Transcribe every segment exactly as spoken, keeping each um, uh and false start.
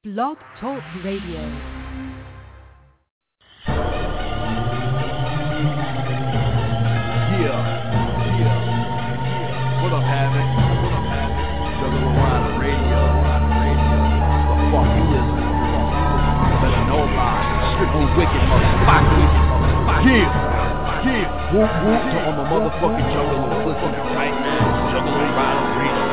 Blog Talk Radio. Yeah, yeah, what up, Havoc? What up, Havoc? Juggalo Rider Radio, Rider Radio. What the fuck you listen to? Better know about it. Strictly wicked motherfuckers. Yeah, yeah. Whoop whoop to all my motherfucking juggalos listening right now. Juggalo Rider Radio.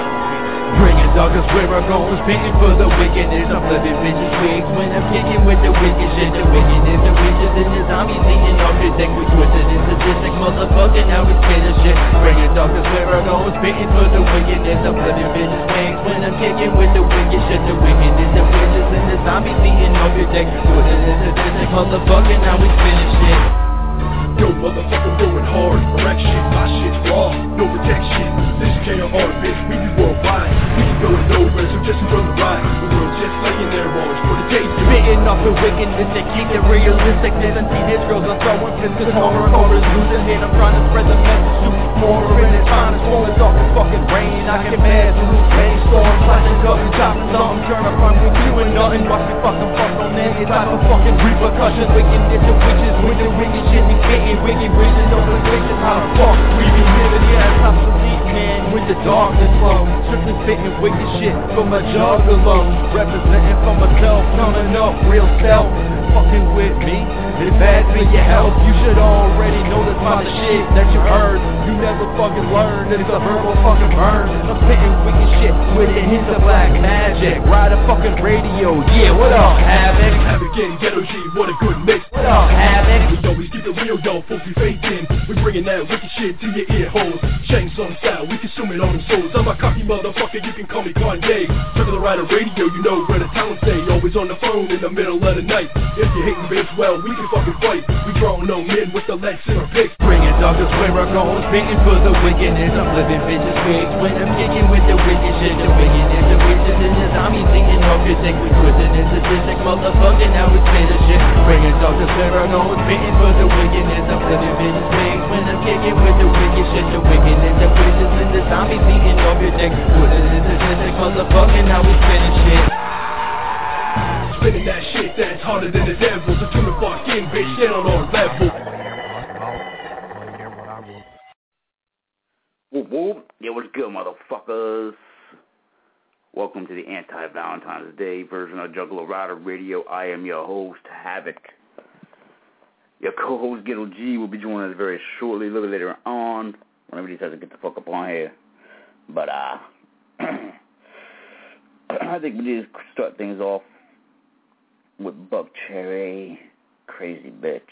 Bringing doggers where I go, spitting for the wickedness. I'm flipping bitches wigs when I'm kicking with the wicked shit. The wickedness, the witches and the zombies eating off your dick. We twisted and sadistic, motherfucker, now we spit a shit. Bringing doggers where I go, spitting for the wickedness. I'm flipping bitches wigs when I'm kicking with the wicked shit. The wickedness, the witches and the zombies eating off your dick. Twisted and sadistic, motherfucker, now we spit a shit. Yo, motherfucker, going hard, correction, my shit's raw, no protection. This K R R, bitch, we be worldwide. We can go nowhere, so just enjoy the ride. The world just laying there, always for the taste. Spitting off the wickedness and keep the realisticness. And see these girls are throwing pistols, horror, horror's losing it. I'm trying to spread the message to more, and it's time to swallow it off the fucking rain. I get mad to lose rainstorm, flashing up and chopping something. Turn up on me, doing nothing, watch me fucking fuck on any type of fucking repercussions. Wickedness and witches with the wicked shit we spitting. Wicked bridges over bridges, how the fuck we be living? Yeah, it's obsolete, man, with the darkness flow. Strictly spitting wicked shit from a juggalo. Representing for myself, coming up real self. Fucking with me, it's bad for your health. You should already know this about the shit that you heard. You never fucking learned, it's a verbal fucking burn. I'm spitting wicked shit with a hint of black magic. Ride a fucking radio, yeah, what up, Havoc? Havoc and Ghetto G, what a good mix. What up, Havoc? We always keep it real, though, folks we fake in. We bringing that wicked shit to your ear holes. Chains on style, we consume it on them souls. I'm a cocky motherfucker, you can call me Kanye. Juggalo Rider Radio, you know where the talent stay. Always on the phone in the middle of the night. If you hating bitch, well, we can fucking fight. We grown no men with the legs in our picks. Bringing doggers where I go, spitting for the wickedness. I'm flipping bitches wigs when I'm kicking with the wicked shit. The wickedness, the witches and the zombies eating off your dick. We twisted and sadistic, motherfucker, now we spit a shit. Bringing doggers where I go, spitting for the wickedness. I'm flipping bitches wigs when I'm kicking with the wicked shit. The wickedness, the witches and the zombies eating off your dick. Twisted and sadistic, motherfucker, now we spit a shit. Spinning that shit that's harder than the devil. So tune the fuck in, bitch, get on our level. Whoop whoop. Yeah, what's good, motherfuckers? Welcome to the anti-Valentine's Day version of Juggalo Rider Radio. I am your host, Havoc. Your co-host, Ghetto G, will be joining us very shortly, a little later on, whenever he decides to get the fuck up on here. But, uh, I think we need to start things off with Buck Cherry, Crazy Bitch.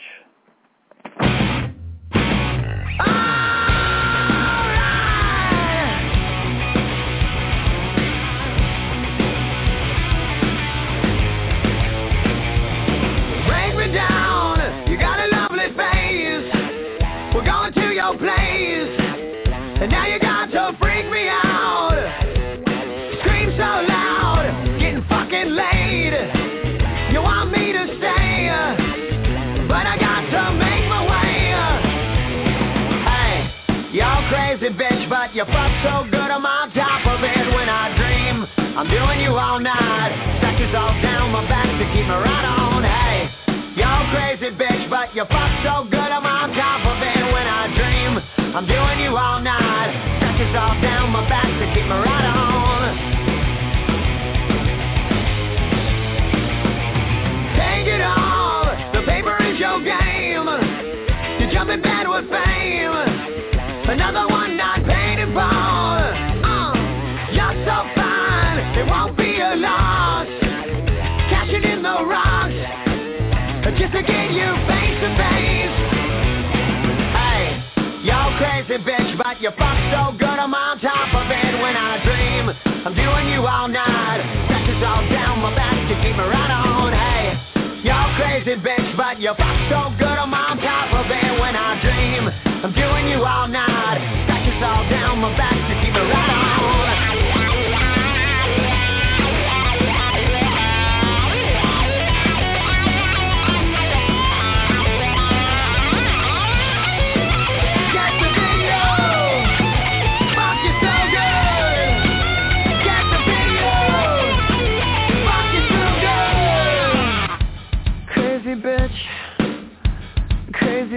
Break me down, you got a lovely face. We're going to your place, and now you got to freak me out. Scream so loud, getting fucking laid. You want me to stay, but I got to make my way. Hey, you're crazy bitch, but you fuck so good I'm on top of it when I dream. I'm doing you all night, stretches all down my back to keep me right on. Hey, you're crazy bitch, but you fuck so good I'm on top of it when I dream. I'm doing you all night, stretches all down my back to keep me right on. Your game, you jump in bed with fame. Another one not paid for. Uh, you're so fine, it won't be a loss. Cashing in the rocks, just to get you face to face. Hey, you're crazy bitch, but you fuck so good I'm on top of it when I dream. I'm doing you all night, stretches all down my back to keep me right on. Hey, you're crazy bitch, but you fuck so good I'm on top of it when I dream. I'm doing you all night, scratches all down my back to keep it right on. Get the video, fuck you so good. Get the video, fuck you so good.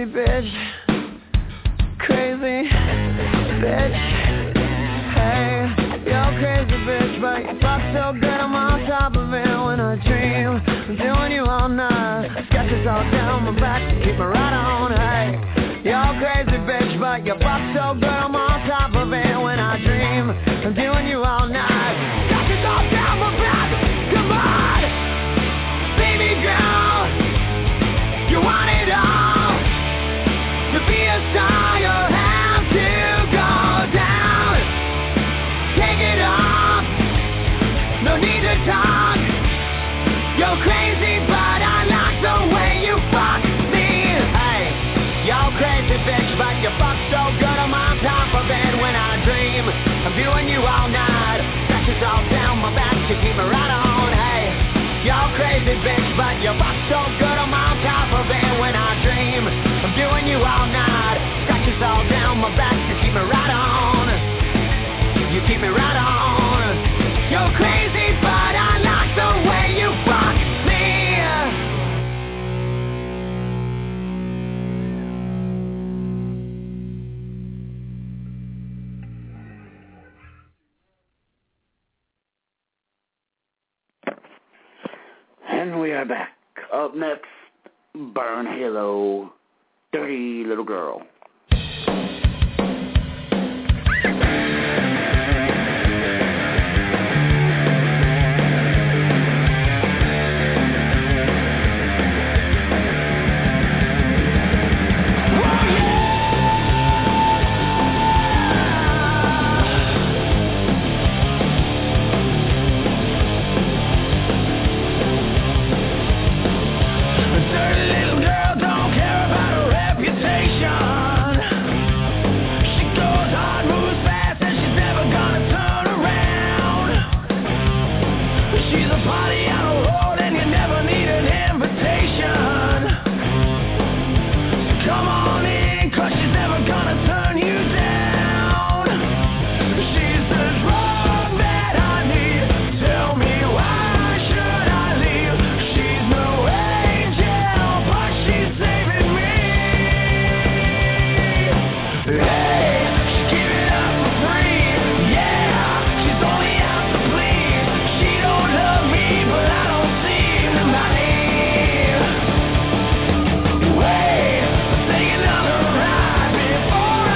crazy bitch, crazy bitch. Hey, you're crazy bitch, but you fuck so good I'm on top of it when I dream. I'm doing you all night, sketches all down my back to keep me right on. Hey, you're crazy bitch, but you fuck so good I'm on top of it when I dream. I'm doing you all night, sketches all down my back. Come on, baby girl, you want it all. To be a star, you have to go down. Take it off, no need to talk. You're crazy, but I like the way you fuck me. Hey, you're crazy bitch, but you fuck so good I'm on top of it when I dream. I'm viewing you all night, scratches all down my back to keep me right on. Hey, you're crazy bitch, but you fuck so good I'm on top of it when I dream. I'm viewing you all night, scratches all down my back to keep me right on. You keep me right on. You're crazy, but I like the way you fuck me. And we are back. Up next, Burn Halo, Dirty Little Girl. Before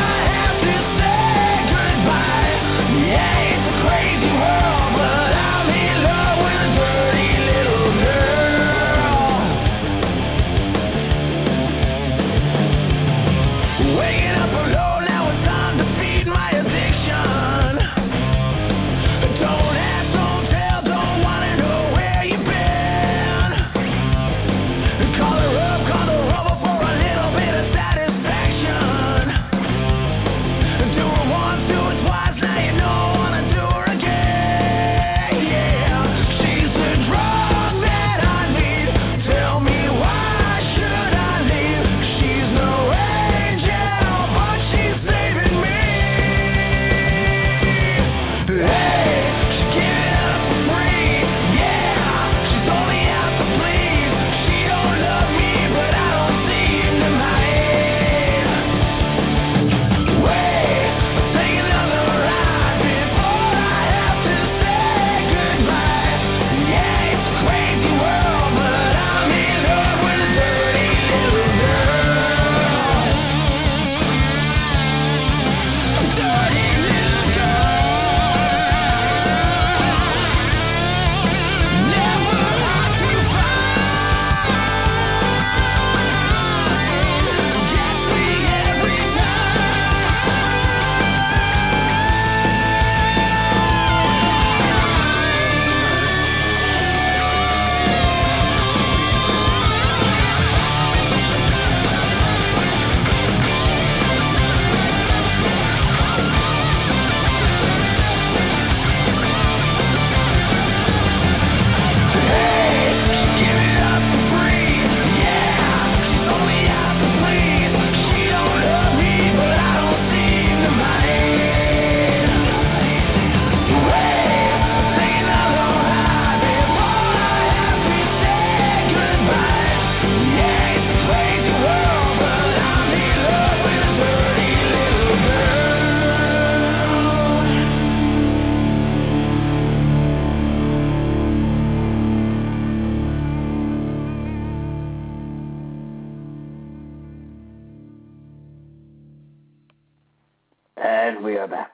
we're back.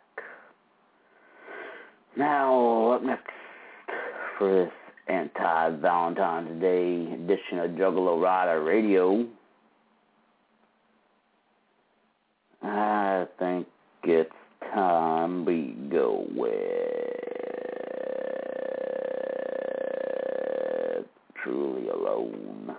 Now, up next for this anti-Valentine's Day edition of Juggalo Rider Radio, I think it's time we go with Truly Alone.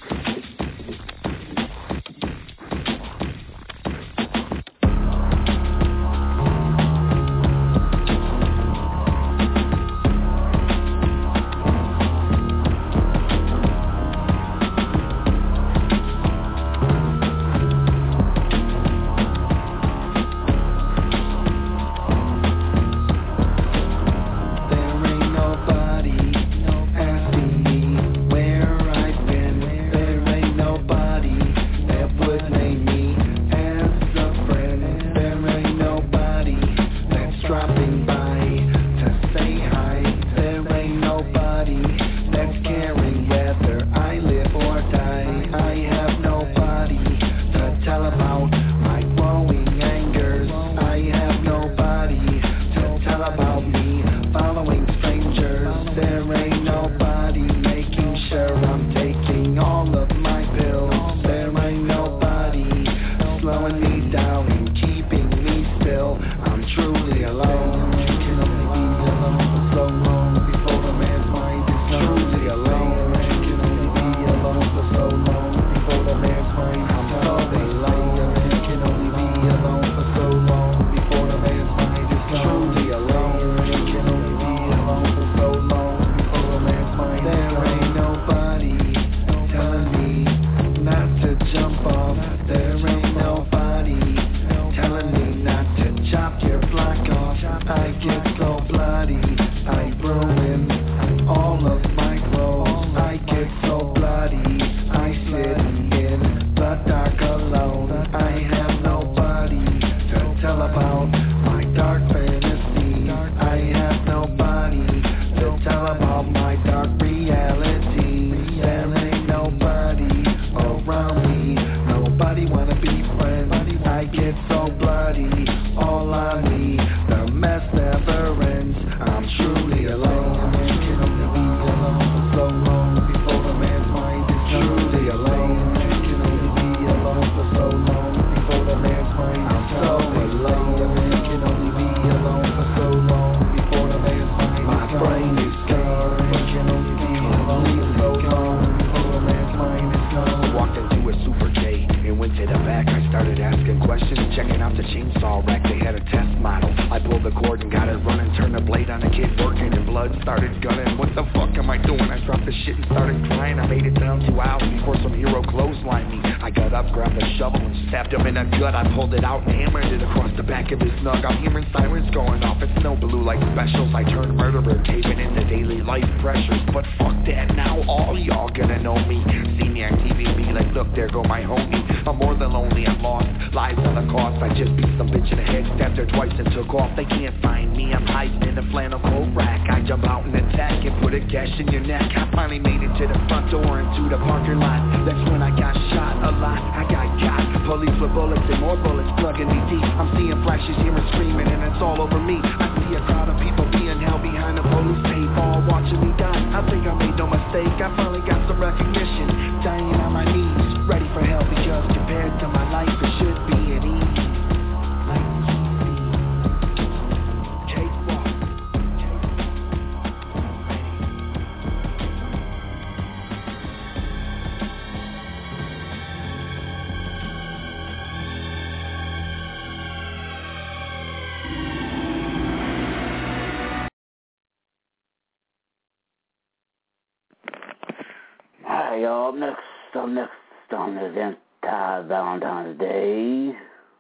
Hi, y'all. Next, up next on this anti-Valentine's Day,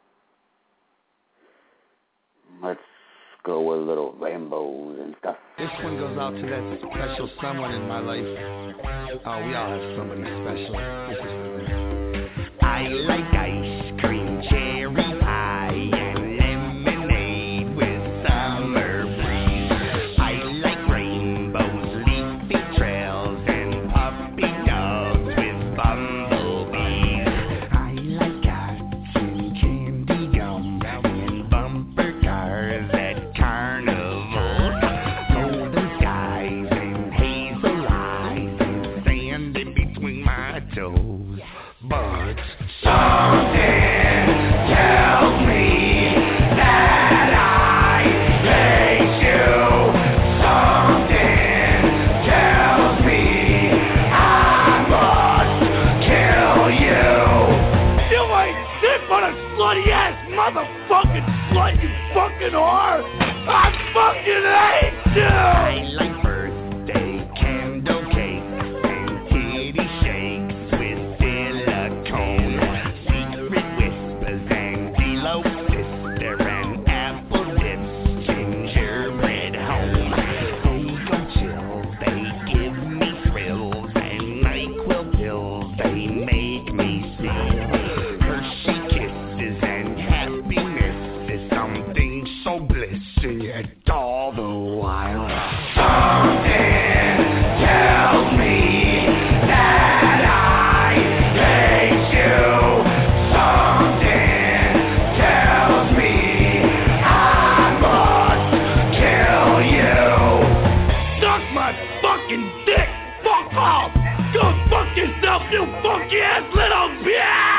let's go with little rainbows and stuff. This one goes out to that special someone in my life. Oh, we all have somebody special. This is for them. I like ice cream, cherry pie, and lemonade with summer breeze. I like rainbows, leafy trails, and puppy dogs with bumblebees. I like cats and candy gum and bumper cars. but something tells me that I hate you. Something tells me I must kill you. You ain't shit but a slutty ass motherfucking slut, you fucking whore. I fucking hate you. I like birthday candle cakes and titty shakes with silicone, secret whispers and D-Lo sister and apple lips, gingerbread home. They go chill, they give me thrills, and NyQuil pills, they make me sick. Hershey kisses and happiness is something so blissing, yet all the while something tells me that I hate you. Something tells me I must kill you. Suck my fucking dick! Fuck off! Go fuck yourself, you funky ass little bitch!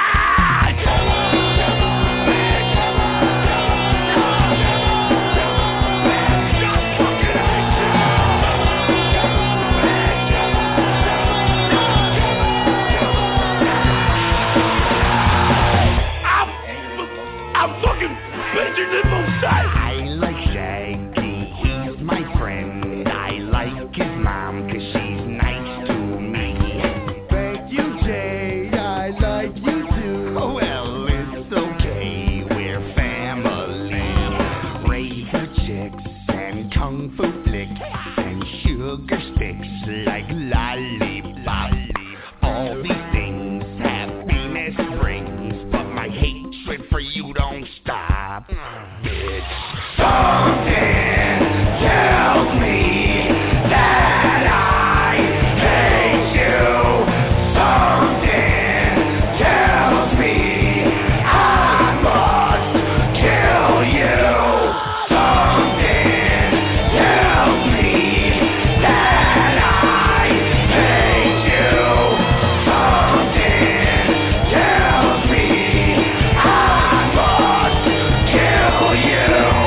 I like Shaggy, he's my friend. I like his mom cause she's nice to me. Thank you, Jay, I like you too. Well, it's okay, we're family. Razor chicks and kung fu flicks and sugar sticks like lollipop. All these things happiness brings, but my hatred for you don't stop. Bitch. Something tells me that I hate you. Something tells me I must kill you. Something tells me that I hate you. Something tells me I must kill you.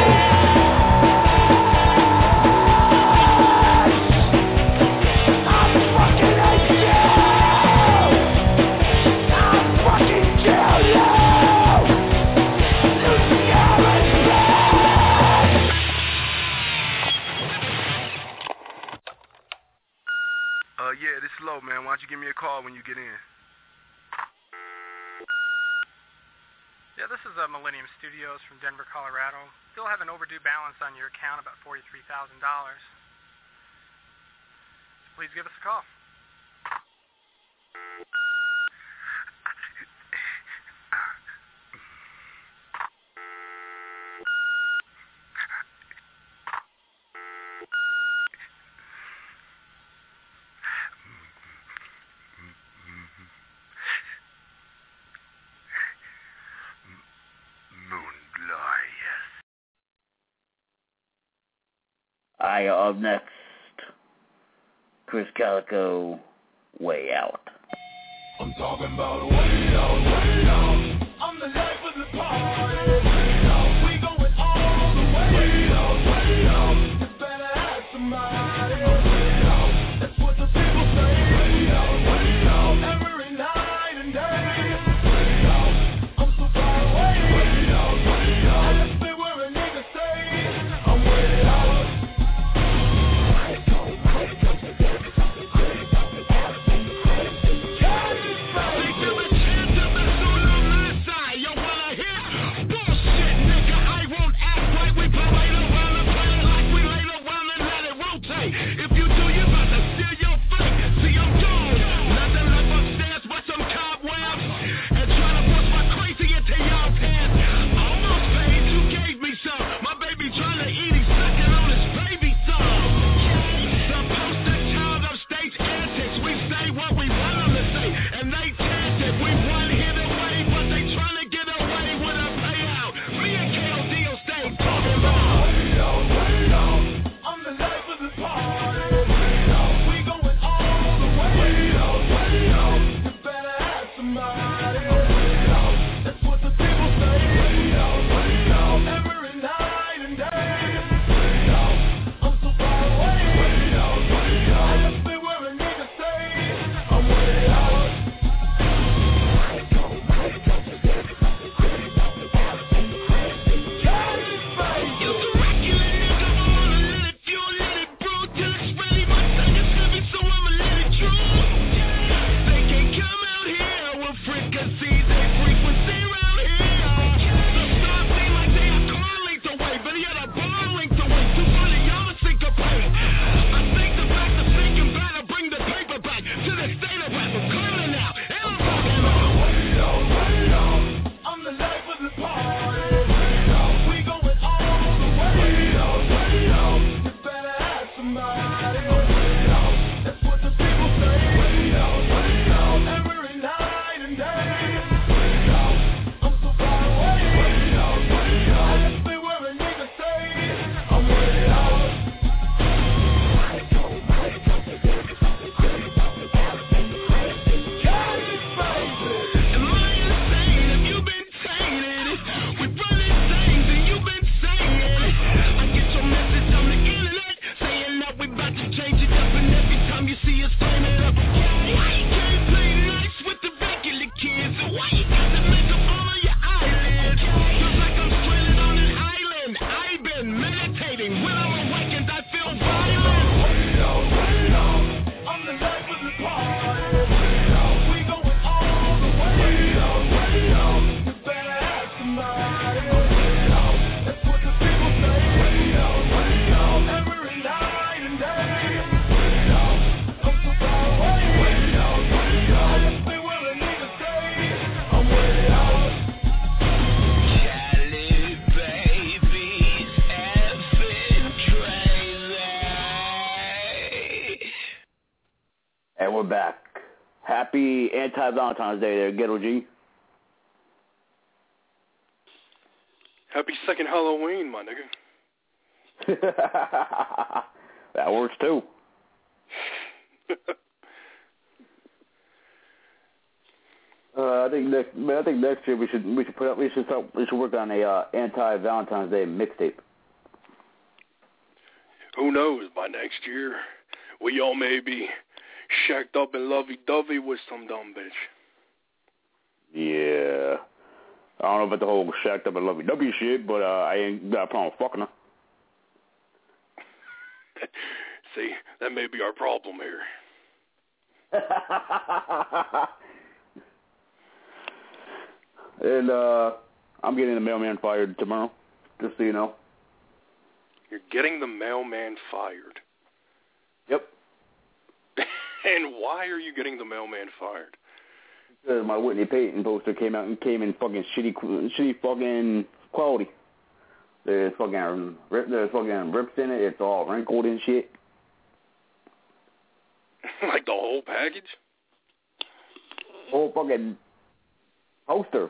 I'm fucking hate you. I'm fucking kill you. You scary bitch. Uh, yeah, this is Low, man. Why don't you give me a call when you get in? Yeah, this is uh, Millennium Studios from Denver, Colorado. Still have an overdue balance on your account, about forty-three thousand dollars. Please give us a call. I up next. Chris Calico, Way Out. I'm talking about way out, way out. I'm the life of the party. Way out. We going all the way. Way out, way out. You better have somebody. Way out. That's what the people say. Way out, way out. Every night and day. Way out. I'm so far away. Way out, way out. I just been where a nigga stay. I'm way out. Yo, wanna hear? And we're back. Happy anti-Valentine's Day there, Ghetto G. Happy second Halloween, my nigga. That works too. uh, I think next, I think next year we should we should put up we should start, we should work on a uh, anti-Valentine's Day mixtape. Who knows? By next year, we all may be shacked up and lovey-dovey with some dumb bitch. Yeah. I don't know about the whole shacked up and lovey-dovey shit, but uh, I ain't got a problem fucking her. See, that may be our problem here. And uh, I'm getting the mailman fired tomorrow, just so you know. You're getting the mailman fired. Yep. And why are you getting the mailman fired? Because my Whitney Payton poster came out and came in fucking shitty, shitty fucking quality. There's fucking, there's fucking rips in it. It's all wrinkled and shit. Like the whole package? Whole fucking poster.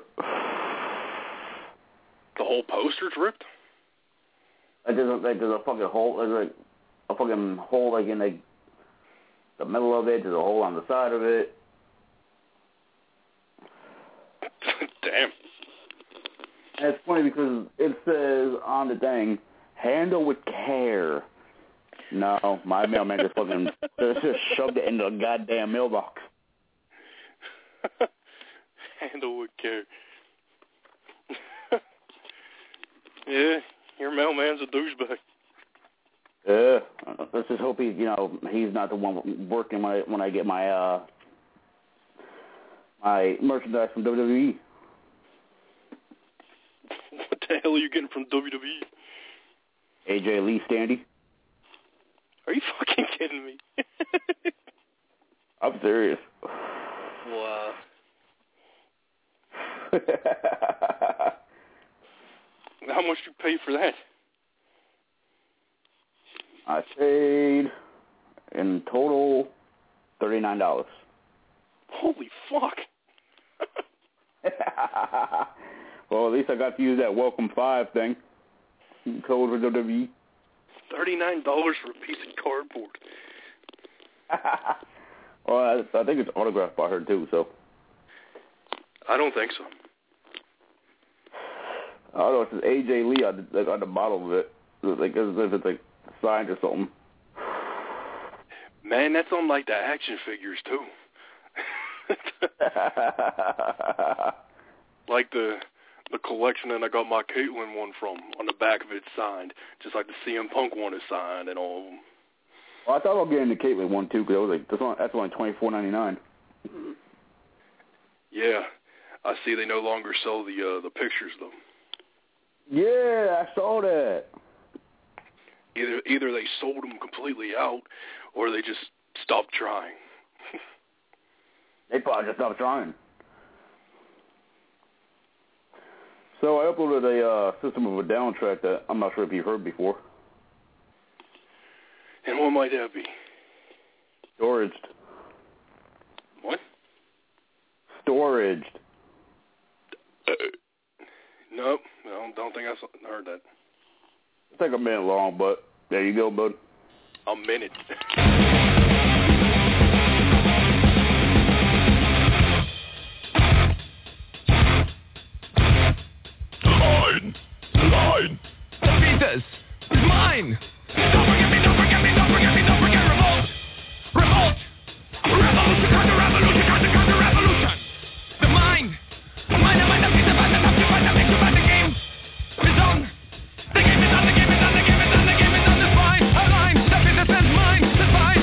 The whole poster's ripped? Like there's a, like there's a fucking hole. There's like a fucking hole like in like the middle of it. There's a hole on the side of it. Damn. And it's funny because it says on the thing, handle with care. No, my mailman just fucking just shoved it into a goddamn mailbox. Handle with care. Yeah, your mailman's a douchebag. Yeah, let's just hope he's, you know, he's not the one working when I, when I get my uh my merchandise from W W E. What the hell are you getting from W W E? A J Lee Standy. Are you fucking kidding me? I'm serious. Wow. How much did you pay for that? I paid in total thirty-nine dollars. Holy fuck. Well, at least I got to use that Welcome Five thing. Code for W W E. thirty-nine dollars for a piece of cardboard. Well, I, I think it's autographed by her, too, so. I don't think so. I don't know, it says A J Lee on the, like, on the bottom of it. Like, as if it's, like, signed or something. Man, that's on, like, the action figures, too. Like the the collection that I got my Caitlyn one from. On the back of it signed. Just like the C M Punk one is signed and all of them. Well, I thought about getting the Caitlyn one, too, because I was like, that's only, that's only twenty-four ninety-nine. Yeah. I see they no longer sell the uh, the pictures, though. Yeah, I saw that. Either either they sold them completely out, or they just stopped trying. They probably just stopped trying. So I uploaded a uh, System of a Down track that I'm not sure if you've heard before. And what might that be? Storaged. What? Storaged. Uh, nope, I don't think I heard that. It's like a minute long, but there you go, bud. A minute. Line! Line! The Beatles is mine! Don't forget me, don't forget me, don't forget me, don't forget revolt! Revolt! Revolution, counter revolution, counter counter revolution! The mind! The mind, the mind, the piece of mind, the top, the mind, the mix, the mind, the game is on! The game is on, the game is on, the game is on, the game is on, the spine! A line, the Beatles is mine, the spine!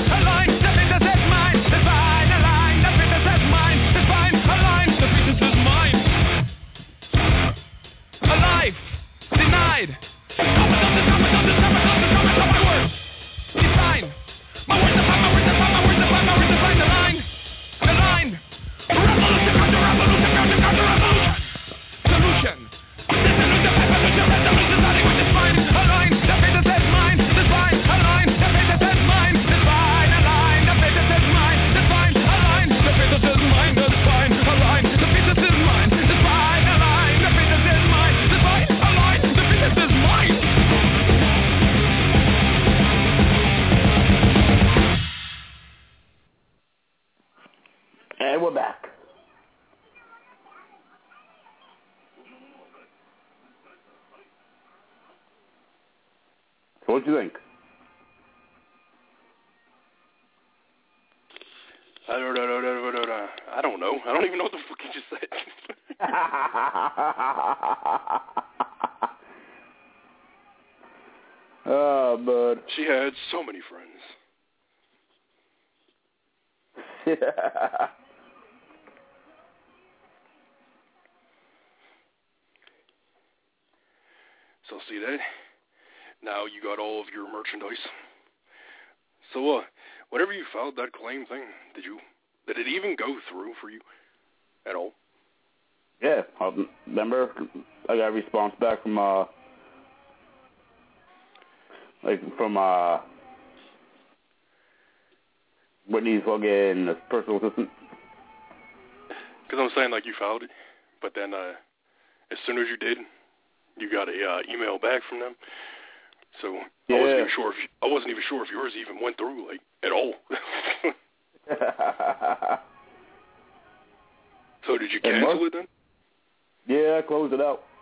And we're back. So what do you think? I don't know. I don't know. I don't even know what the fuck you just said. Oh, bud. She had so many friends. So see that? Now you got all of your merchandise. So, uh, whenever you filed that claim thing, did you, did it even go through for you at all? Yeah, um, remember, I got a response back from, uh, like, from, uh, Whitney's fucking personal assistant. Because I'm saying, like, you filed it, but then, uh, as soon as you did, you got a, uh, email back from them. So, yeah. I wasn't even sure if, I wasn't even sure if yours even went through, like, at all. So, did you cancel it then? Yeah, I closed it out.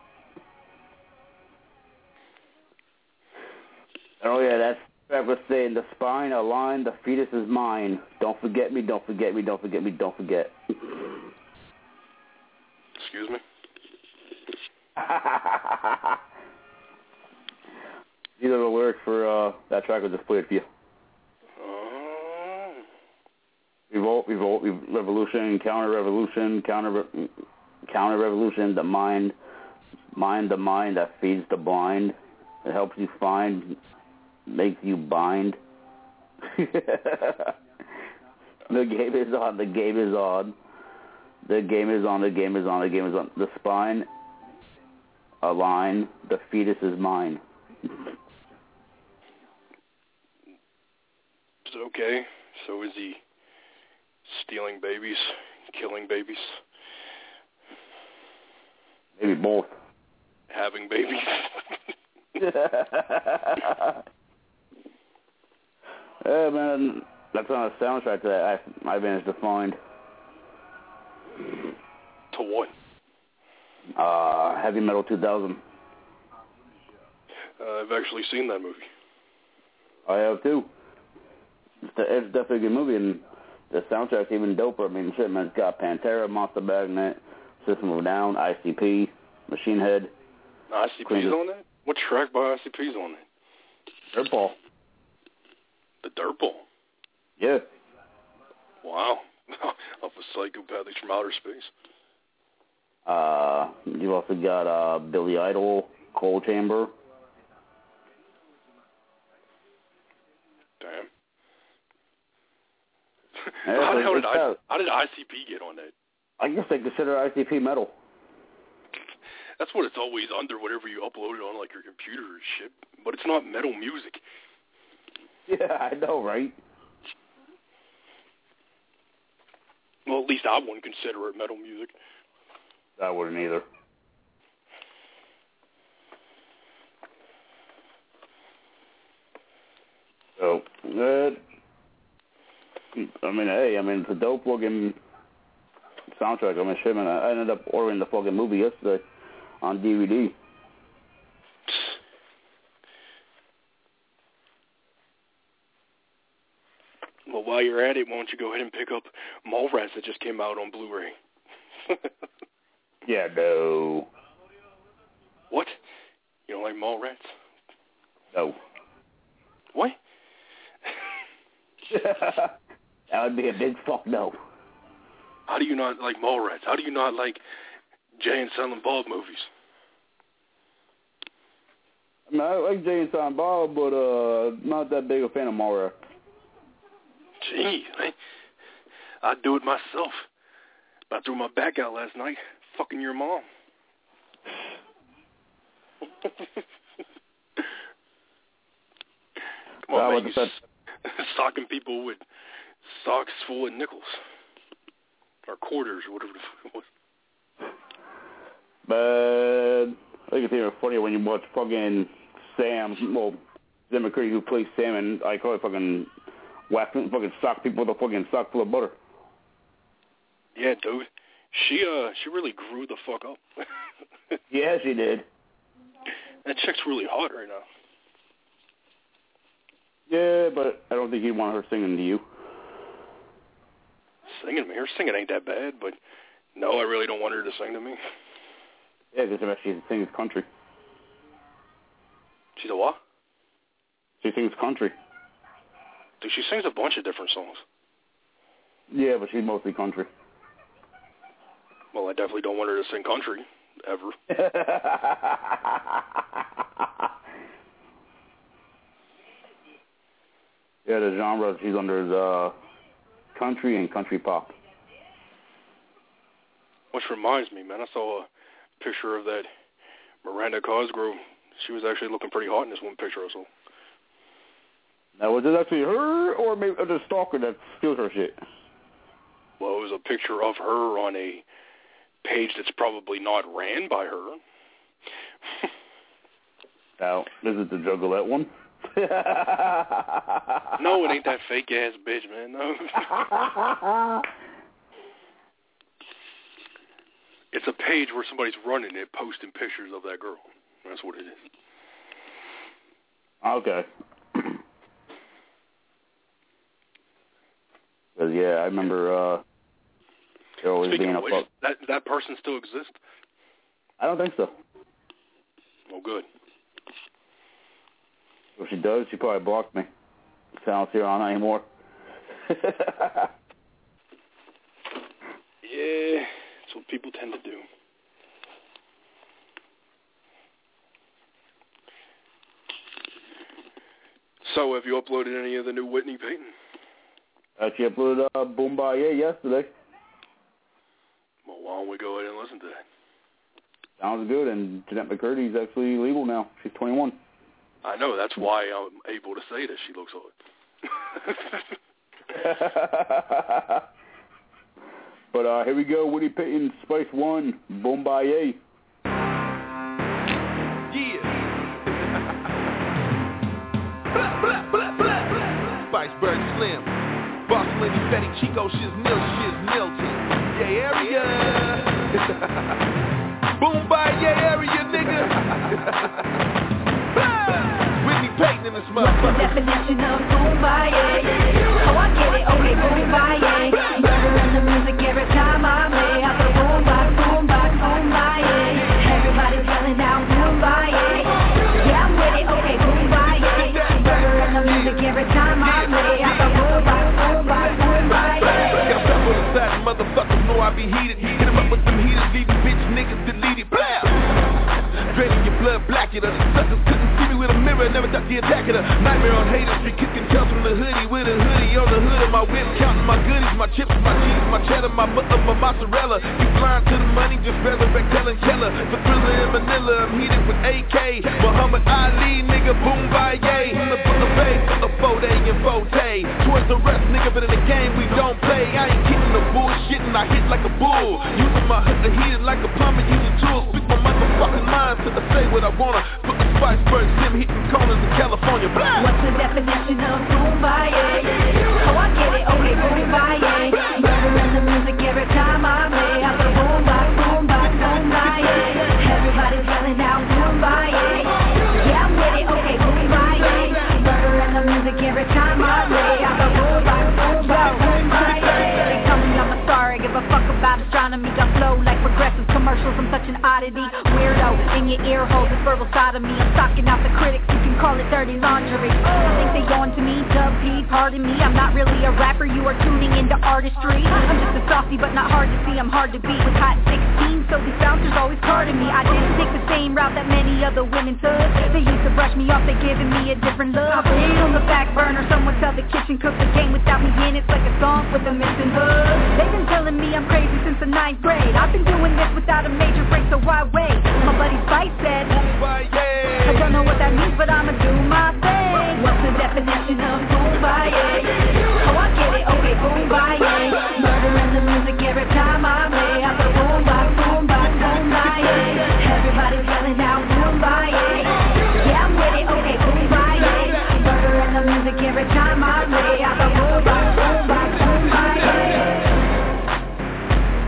Oh, yeah, that's what was saying. The spine, a line, the fetus is mine. Don't forget me, don't forget me, don't forget me, don't forget. Excuse me? These are the lyrics for uh, that track I just played for you. Oh. Revolt, revolt, re- revolution, counter-revolution, counter counter-revolution, the mind, mind the mind that feeds the blind. It helps you find, makes you bind. The game is on, the game is on. The game is on, the game is on, the game is on. The spine, a line, the fetus is mine. Okay, so is he stealing babies, killing babies? Maybe both. Having babies? Yeah, man, that's on a soundtrack that I, I managed to find. To what? Uh, Heavy Metal two thousand. Uh, I've actually seen that movie. I have too. It's, the, it's definitely a good movie, and the soundtrack's even doper. I mean, shit, man, it's got Pantera, Monster Magnet, System of a Down, I C P, Machine Head. I C P's on that? What track by I C P's on that? Dirtball. The Dirtball? Yeah. Wow. Off of Psychopathics from Outer Space. Uh, you also got uh, Billy Idol, Coal Chamber. Damn. Yeah, how, so how, did I, got, how did I C P get on that? I guess they consider I C P metal. That's what it's always under, whatever you upload it on, like your computer or shit. But it's not metal music. Yeah, I know, right? Well, at least I wouldn't consider it metal music. I wouldn't either. So, uh, I mean, hey, I mean, it's a dope looking soundtrack. I mean, shit, man, I ended up ordering the fucking movie yesterday on D V D. Well, while you're at it, why don't you go ahead and pick up Mallrats that just came out on Blu-ray? Yeah, no. What? You don't like Mallrats? No. What? That would be a big fuck no. How do you not like Mallrats? How do you not like Jay and Silent Bob movies? I mean, I like Jay and Silent Bob, but uh, not that big a fan of Mallrats. Gee, I, I'd do it myself. I threw my back out last night, fucking your mom. Come on, man, you s- socking people with socks full of nickels. Or quarters, or whatever the fuck it was. But I think it's even funnier when you watch fucking Sam, well, Jim McCurdy, who plays Sam, and I call it fucking whack, fucking sock people with a fucking sock full of butter. Yeah, dude. She uh she really grew the fuck up. Yeah, she did. That chick's really hot right now. Yeah, but I don't think you'd want her singing to you. Singing to me? Her singing ain't that bad, but no, I really don't want her to sing to me. Yeah, because she sings country. She's a what? She sings country. Dude, she sings a bunch of different songs. Yeah, but she's mostly country. Well, I definitely don't want her to sing country, ever. Yeah, the genre she's under is uh, country and country pop. Which reminds me, man, I saw a picture of that Miranda Cosgrove. She was actually looking pretty hot in this one picture I saw. Now, was it actually her or maybe the stalker that steals her shit? Well, it was a picture of her on a page that's probably not ran by her. Now, this is the Juggalette one? No, it ain't that fake-ass bitch, man, no. It's a page where somebody's running it, posting pictures of that girl. That's what it is. Okay. Because, yeah, I remember uh, there always Speaking being of a which, fuck. that, that person still exists? I don't think so. Oh, good. If she does, she probably blocked me. So I don't see her on anymore. Yeah, that's what people tend to do. So, have you uploaded any of the new Whitney Payton? Actually uploaded uh, Boom Baye yesterday. Well, why don't we go ahead and listen to that? Sounds good, and Jeanette McCurdy's actually legal now. She's twenty-one. I know, that's why I'm able to say that she looks hot. But uh, here we go, Whitney Payton, Spice One, Boom Baye. Yeah. Spiceberg Slim. Boss Lady Betty Chico, she's nil, she's Milton. Yeah, area. Boom by yeah, area, nigga. Whitney Payton in this motherfucker. What's the definition of boom by yeah? Oh, I get it, okay, boom by yeah. Murder in the music every time I play. I put boom by, boom by, boom by yeah. Everybody's yelling out boom by yeah. Yeah, I'm with it, okay, boom by yeah. Murder in the music every time I play. I put boom by, boom by, boom by yeah. Got stuff on the side, motherfuckers know I be heated. Hit 'em up with them heaters, leaving bitch niggas deleted. Blah! Draining your blood, blacking her. Suckers couldn't see me with a mirror, never ducked the attack of her. Nightmare on haters, street kicking tails from the hoodie with a hoodie on the hood of my whip, counting my goodies, my chips, my cheese, my cheddar, my butter, my mozzarella. You blind to the money, just resurrect Helen Keller. For Thriller in Manila, I'm heated with A K. Muhammad Ali, nigga, boom by yay. From the Brooklyn Bay, a four day and forte. Towards the rest, nigga, but in the game we don't play. I ain't kidding the bullshit and I hit like a bull. Using my hood to heat it like a plumber, using tools. Speak my motherfucking mind to say what I wanna. Put the Spiceberg Slim hitting corners in California. Blah! What's the definition of boom by yeah? Oh, I get it, okay, boom by yeah. Murder in the music every time I play. I put boom by, boom by, boom by yeah. Everybody's yelling out boom by yeah. Yeah, I'm with it, okay, boom by yeah. Murder in the music every time I play. I put boom by, boom by, boom by yeah. They tell me I'm a star, I give a fuck about astronomy. I flow like progressive commercials, I'm such an oddity. Weirdo in your ear holes, it's verbal sodomy. I'm stocking out the critics, you can call it dirty lingerie. I think they on to me, Dub P, pardon me. I'm not really a rapper, you are tuning into artistry. I'm just a softy, but not hard to see, I'm hard to beat with hot sixteen, so these bouncers always carding me. I didn't take the same route that many other women took. They used to brush me off, they giving me a different look. I've been on the back burner, someone tell the kitchen cook the game without me in. It's like a song with a missing hook. They've been telling me I'm crazy since the ninth grade. I've been doing this without a major break, so why wait? My buddy Spice said, I don't know what that means, but I'ma do my thing. What's the definition of boom by yeah? Oh, I get it, okay, boom by yeah. Murder in the music every time I play. I put boom by, boom by, boom by yeah. Everybody's yelling out boom by yeah. Yeah, I'm with it, okay, boom by yeah. Murder in the music every time I play. I put boom by, boom by, boom by yeah.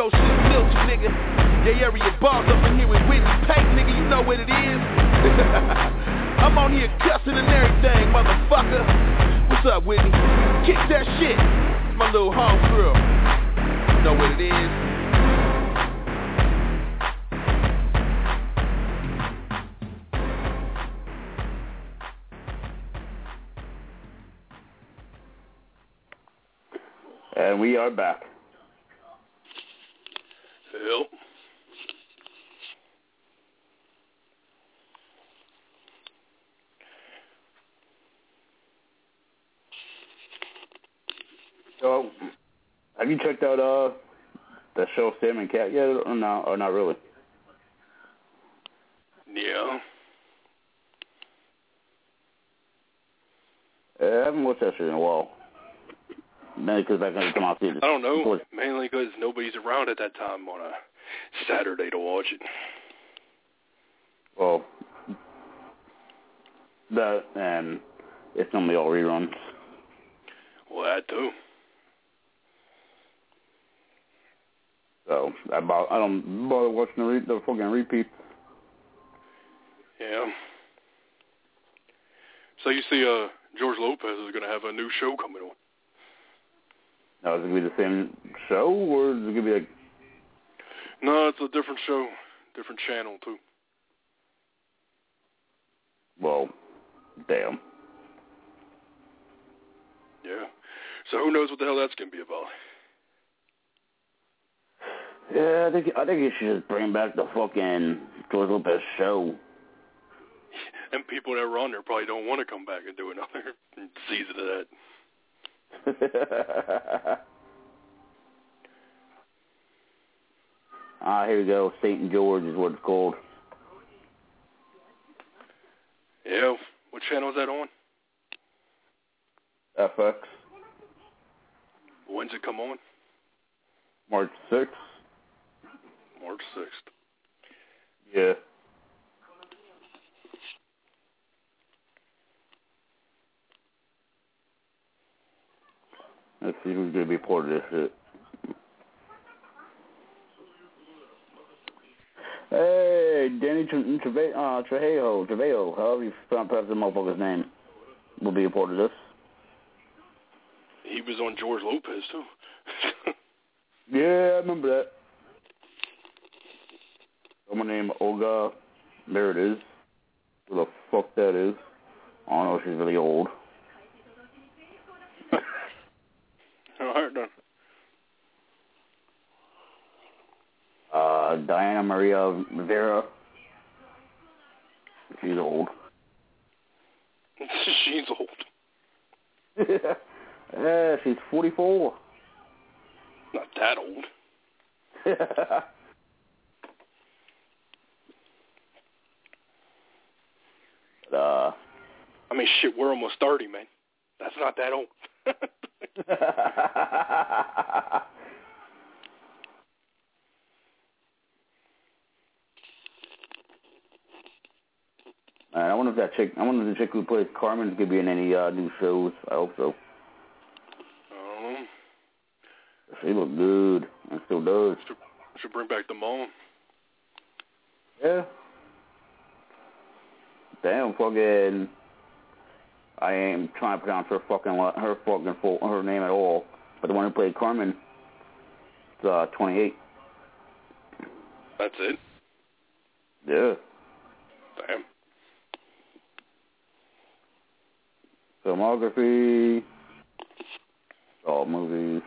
know shit milky, nigga. Yeah, area balls up in here with Whitney Pate, nigga, you know what it is. I'm on here cussing and everything, motherfucker. What's up, Whitney? Kick that shit. My little homegirl. You know what it is. And we are back. Yep. So, have you checked out uh the show Sam and Cat yet, or no, or not really? Yeah. I haven't watched that shit in a while. Mainly because I can come out see it. I don't know. Mainly because nobody's around at that time on a Saturday to watch it. Well, that and it's normally all reruns. Well, that too. So I, about, I don't bother watching the, re- the fucking repeats. Yeah. So you see, uh, George Lopez is going to have a new show coming on. Now, is it going to be the same show, or is it going to be like... No, it's a different show, different channel, too. Well, damn. Yeah. So who knows what the hell that's going to be about? Yeah, I think I think you should just bring back the fucking George Lopez show. And people that were on there probably don't want to come back and do another season of that. Ah, here we go. Saint George is what it's called. Yeah. What channel is that on? F X. When's it come on? March sixth. March sixth. Yeah. Let's see who's going to be part of this shit. Hey, Danny Trevejo, uh, Trevejo, Trevejo, however you pronounce the motherfucker's name, will be a part of this. He was on George Lopez, too. Yeah, I remember that. Someone named Olga, there it is. Who the fuck that is? I don't know, she's really old. All right, then. Uh, Diana Maria Rivera. She's old. She's old. Yeah, she's forty-four. Not that old. but, uh, I mean, shit, we're almost thirty, man. That's not that old. Man, I wonder if that chick, I wonder if the chick who plays Carmen could be in any uh, new shows. I hope so. Um, She looked good, and still does. Should, should bring back the mom. Yeah. Damn, fucking. I ain't trying to pronounce her fucking her fucking full, her name at all. But the one who played Carmen, is uh, twenty-eight. That's it. Yeah. Damn. Filmography. All movies.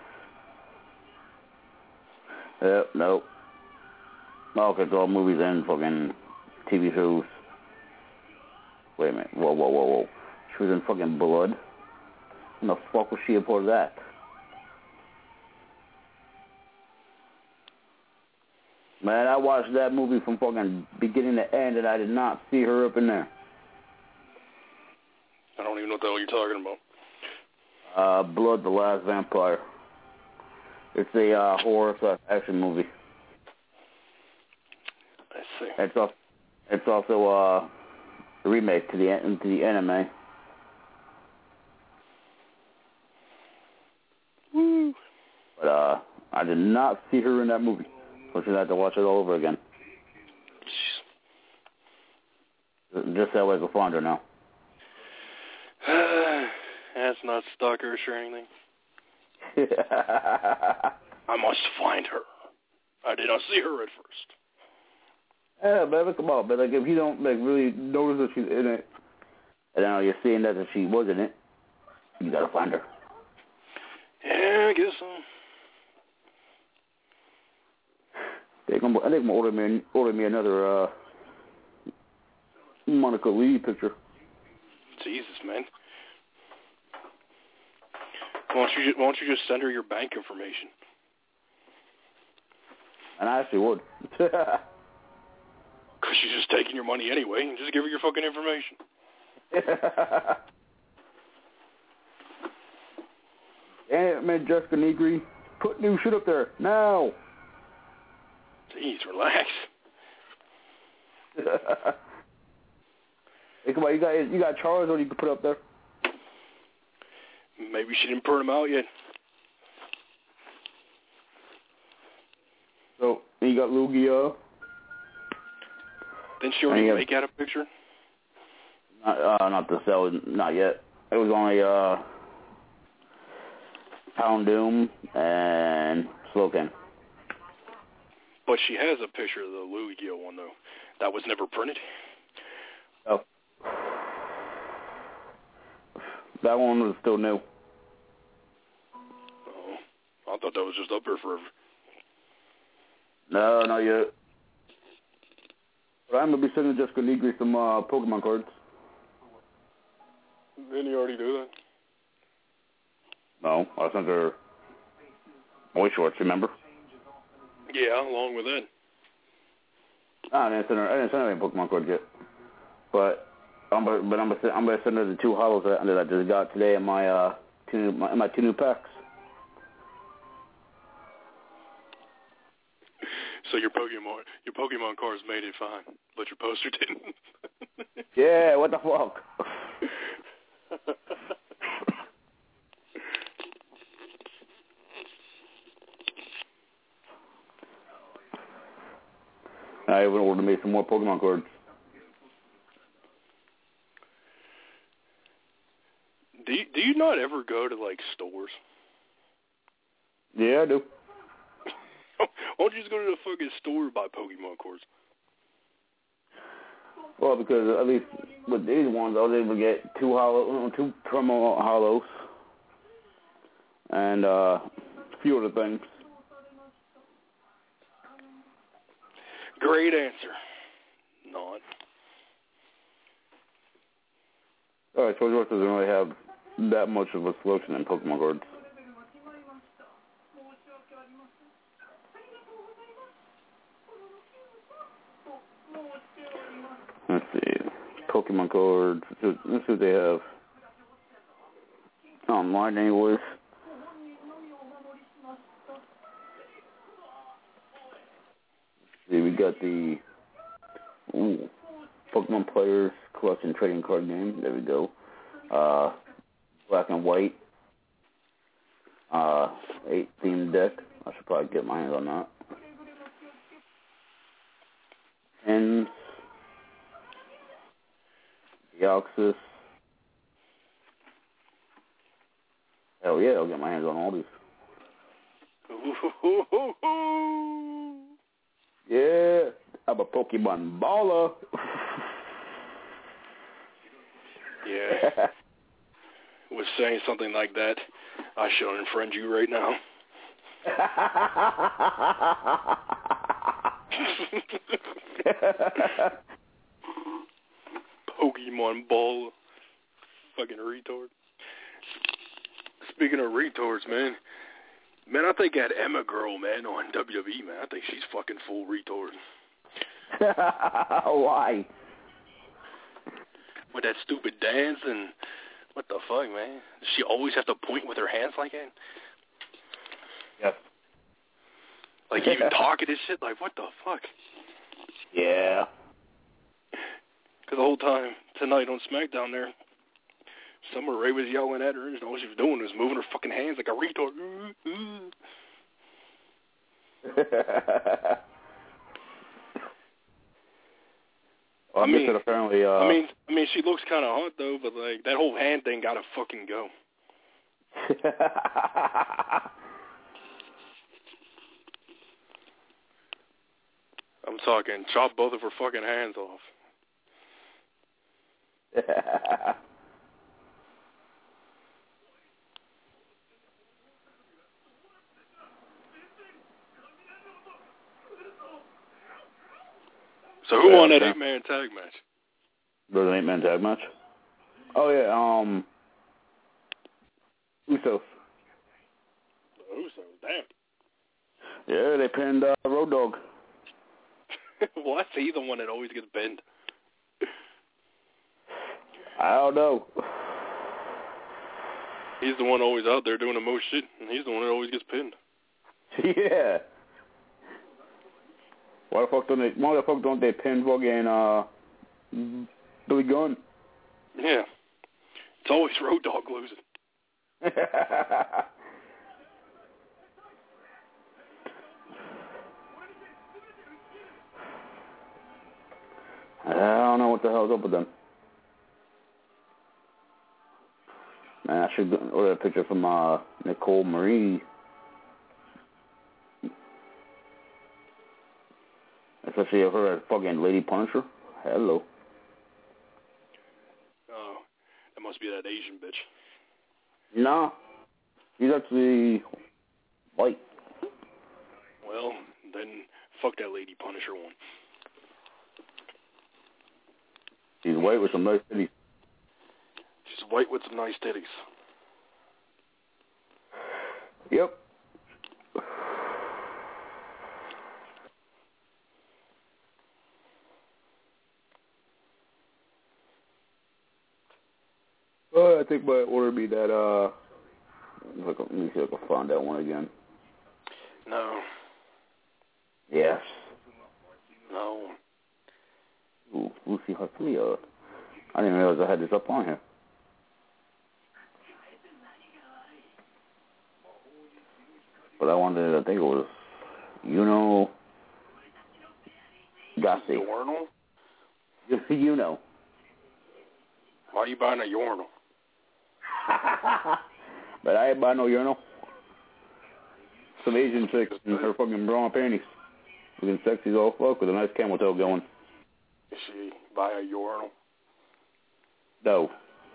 Yep, nope. Okay, it's all movies and fucking T V shows. Wait a minute. Whoa, whoa, whoa, whoa. She was in fucking Blood. When the fuck was she a part of that? Man, I watched that movie from fucking beginning to end, and I did not see her up in there. I don't even know what the hell you're talking about. Uh, Blood, the Last Vampire. It's a uh, horror slash action movie. I see. It's also, it's also uh, a remake to the to the anime. Woo. But uh, I I did not see her in that movie. So she'll have to watch it all over again. Just that way I can find her now. That's not stalkerish or anything. I must find her. I did not see her at first. Yeah, baby, come on, but like if you don't like really notice that she's in it, and now you're seeing that, that she was in it, you gotta find her. Yeah, I guess so. I think I'm, I think I'm gonna order me order me another uh, Monica Lee picture. Jesus, man. Why don't you just, why don't you just send her your bank information? And I actually would. Because she's just taking your money anyway. Just give her your fucking information. Damn, man, Jessica Negri, put new shit up there now. Jeez, relax. Hey, come on, you got you got Charizard you can put up there. Maybe she didn't print them out yet. So you got Lugia. Didn't she already have, make out a picture? Not, uh, not to sell, not yet. It was only uh, Houndoom and Slowking. But she has a picture of the Lugia one, though. That was never printed? Oh. That one was still new. Oh, I thought that was just up here forever. No, not yet. But I'm going to be sending Jessica Negri some uh, Pokemon cards. Didn't you already do that? No, I sent her Boy Shorts, remember? Yeah, along with that. No, I didn't send her, I didn't send her any Pokemon cards yet. But I'm gonna, but I'm gonna, send, I'm gonna send her the two hollows that, that I just got today in my uh two my, in my two new packs. So your Pokemon your Pokemon cards made it fine, but your poster didn't. Yeah, what the fuck? I even ordered me some more Pokemon cards. Do you, do you not ever go to, like, stores? Yeah, I do. Why don't you just go to the fucking store and buy Pokemon cards? Well, because at least with these ones, I was able to get two hollow, two promo hollows, and uh, a few other things. Great answer. Not. All right, Toys R Us doesn't really have that much of a selection in Pokemon cards. Let's see. Pokemon cards. Let's see what they have. Online, anyways. See, we got the ooh, Pokemon Players Collection Trading Card Game. There we go. Uh, black and white. Uh, eight themed deck. I should probably get my hands on that. And Deoxys. Hell yeah, I'll get my hands on all these. Yeah, I'm a Pokemon baller. Yeah. Was saying something like that, I should unfriend you right now. Pokemon ball. Fucking retard. Speaking of retards, man. Man, I think that Emma girl, man, on W W E, man, I think she's fucking full retard. Why? With that stupid dance and what the fuck, man? Does she always have to point with her hands like that? Yep. Like even talking and shit, like what the fuck? Yeah. Because the whole time tonight on SmackDown there, Summer Rae was yelling at her, and all she was doing was moving her fucking hands like a retard. Well, I, I mean, guess it apparently. Uh, I mean, I mean, she looks kind of hot though, but like that whole hand thing gotta fucking go. I'm talking, chop both of her fucking hands off. So who yeah, won that yeah. eight-man tag match? There's an eight-man tag match? Oh, yeah, um... Usos. The Usos, damn. Yeah, they pinned uh, Road Dogg. Why is he the one that always gets pinned? I don't know. He's the one always out there doing the most shit, and he's the one that always gets pinned. Yeah. Why the fuck don't they, why the fuck don't they pin fucking, uh, Billy Gunn? Yeah. It's always Road Dogg losing. I don't know what the hell's up with them. Man, I should order a picture from uh, Nicole Marie. Especially if her as fucking Lady Punisher. Hello. Oh, that must be that Asian bitch. Nah. She's actually white. Well, then fuck that Lady Punisher one. She's white with some nice titties. She's white with some nice titties. Yep. Oh, I think my order be that, uh, let me see if I can find that one again. No. Yes. No. Ooh, Lucy Hartley, uh, I didn't realize I had this up on here. But I wanted, I think it was, you know, Gossi. Urinal? You know. Why are you buying a urinal? But I ain't buying no urinal. Some Asian chick in her fucking bra and panties. Looking sexy as all fuck with a nice camel toe going. Is she buy a urinal? No.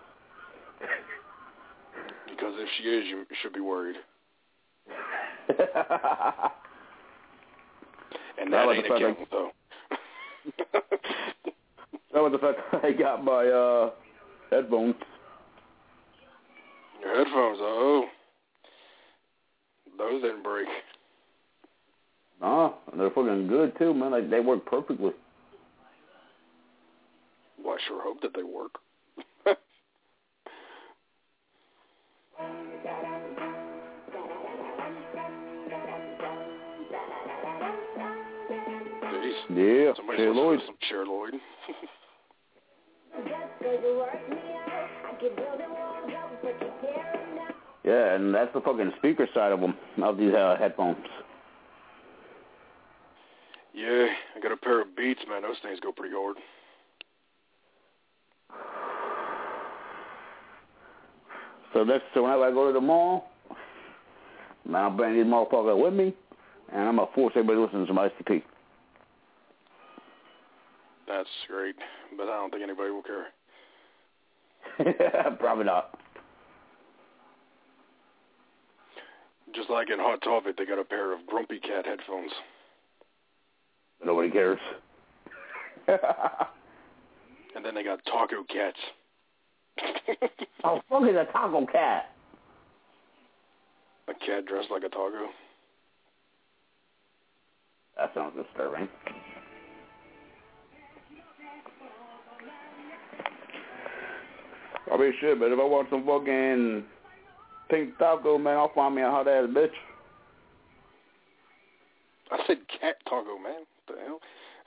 Because if she is, you should be worried. And that ain't a camel toe. That was the fact I got my uh, headphones. Your headphones, oh. Those didn't break. Nah, they're fucking good too, man. Like, they work perfectly. Well, I sure hope that they work. Yeah, Somebody's Cher Lloyd. Some Cher Lloyd. Yeah, and that's the fucking speaker side of them, of these uh, headphones. Yeah, I got a pair of Beats, man. Those things go pretty hard. So that's so whenever I go to the mall, man, I'll bring these motherfuckers with me, and I'm gonna force everybody to listen to some I C P. That's great, but I don't think anybody will care. Probably not. Just like in Hot Topic, they got a pair of Grumpy Cat headphones. Nobody cares. And then they got Taco Cats. Oh, fuck is a taco cat? A cat dressed like a taco. That sounds disturbing. I mean, shit, but if I want some fucking pink taco, man, I'll find me a hot ass bitch. I said cat taco, man. What the hell?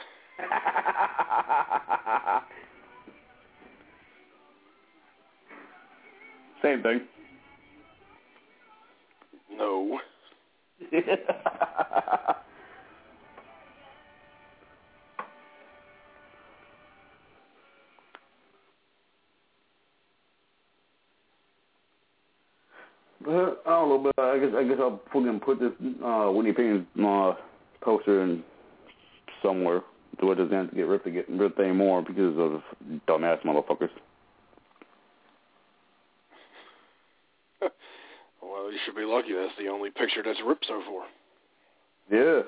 Same thing. No. Uh, I don't know, but I guess I guess I'll fucking put this uh, Whitney Payne's uh, poster in somewhere so it doesn't have to get ripped to get ripped anymore because of dumbass motherfuckers. Well, you should be lucky. That's the only picture that's ripped so far. Yeah.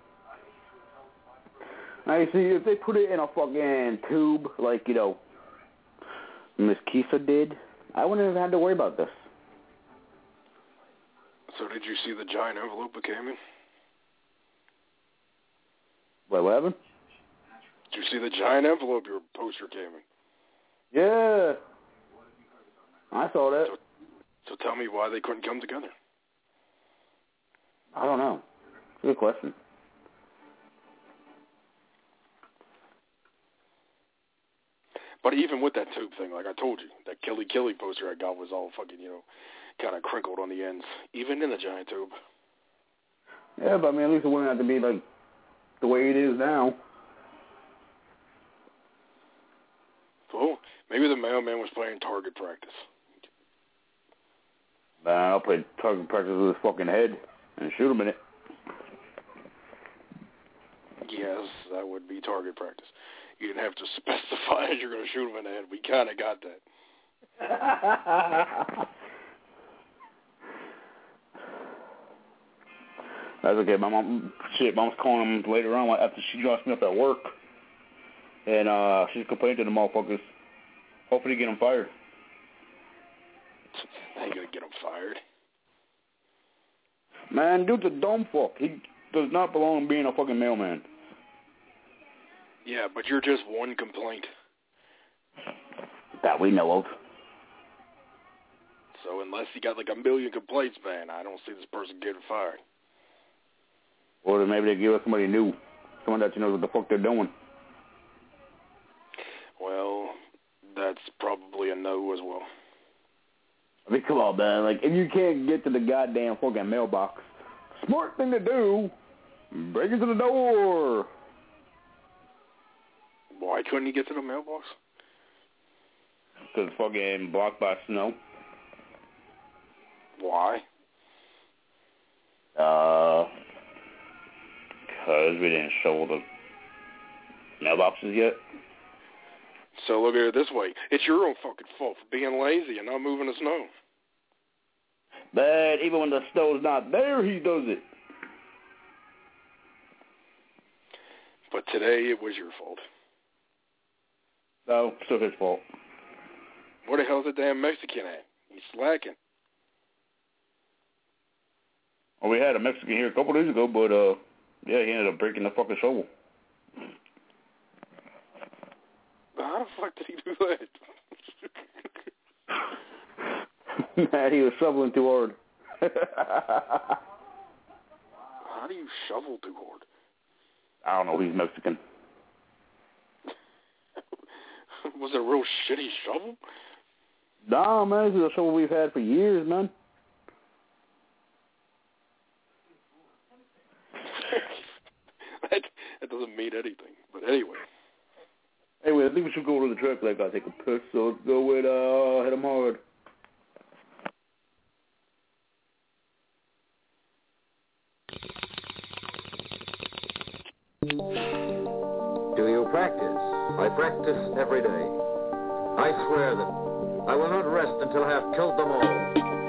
Now you see, if they put it in a fucking tube like you know Miss Kiefer did, I wouldn't have had to worry about this. So did you see the giant envelope it came in? Wait, what happened? Did you see the giant envelope your poster came in? Yeah. I saw that. So, so tell me why they couldn't come together. I don't know. Good question. But even with that tube thing, like I told you, that Killy Killy poster I got was all fucking, you know, kind of crinkled on the ends, even in the giant tube. Yeah, but I mean, at least it wouldn't have to be like the way it is now. Well, maybe the mailman was playing target practice. Nah, I'll play target practice with his fucking head and shoot him in it. Yes, that would be target practice. You didn't have to specify that you're going to shoot him in the head. We kind of got that. That's okay. My mom, shit, mom's calling him later on after she drops me up at work. And uh, she's complaining to the motherfuckers. Hopefully get him fired. I ain't going to get him fired. Man, dude's a dumb fuck. He does not belong in being a fucking mailman. Yeah, but you're just one complaint. That we know of. So unless you got like a million complaints, man, I don't see this person getting fired. Or maybe they give us somebody new. Someone that you know what the fuck they're doing. Well, that's probably a no as well. I mean, come on, man. Like, if you can't get to the goddamn fucking mailbox, smart thing to do, break into the door. Why couldn't you get to the mailbox? Because fucking blocked by snow. Why? Uh, because we didn't shovel the mailboxes yet. So look at it this way. It's your own fucking fault for being lazy and not moving the snow. But even when the snow's not there, he does it. But today it was your fault. No, still his fault. Where the hell's the damn Mexican at? He's slacking. Well, we had a Mexican here a couple days ago, but, uh, yeah, he ended up breaking the fucking shovel. How the fuck did he do that? Man, he was shoveling too hard. How do you shovel too hard? I don't know. He's Mexican. Was it a real shitty shovel? Nah, man, this is a shovel we've had for years, man. that, that doesn't mean anything. But anyway. Anyway, I think we should go to the track like I take a piss, so let's go with, uh, hit him hard. Do you practice? I practice every day. I swear that I will not rest until I have killed them all.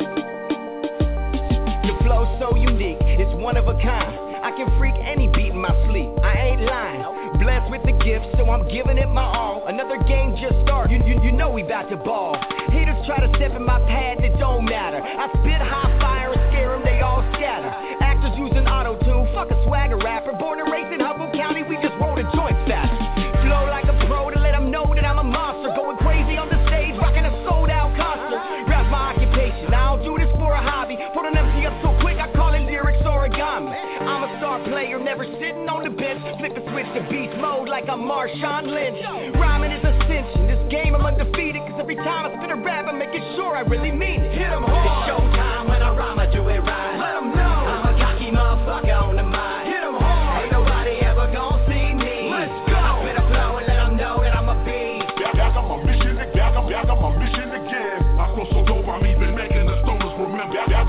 Your flow's so unique, it's one of a kind. I can freak any beat in my sleep, I ain't lying. Blessed with the gift, so I'm giving it my all. Another game just started, you, you, you know we bout to ball. Haters try to step in my path, it don't matter. I spit hot fire and scare them, they all scatter. Actors using auto-tune, fuck a swagger rapper. Born and raised in Humboldt County, we just roll the joints fast. Flow like a pro to let them know that I'm a monster. Going crazy on the stage, rocking a sold-out concert. Rap's my occupation, I don't do this for a hobby. Put an M C up so quick, I call it lyrics origami. I'm a star player, never sitting on the bench. Flip the switch to beast mode like I'm Marshawn Lynch. Rhyming is ascension, this game I'm undefeated. Cause every time I spit a rap, I'm making sure I really mean it. Hit 'em hard. It's showtime when I rhyme, I do it right. Let 'em know I'm a cocky motherfucker on the mic. Hit 'em hard. Ain't nobody ever gonna see me. Let's go. I spit a flow and let 'em know that I'm a beast. Back, back on my mission again, back on my mission again. I flow so dope, I'm even making the stoners remember. Back, back on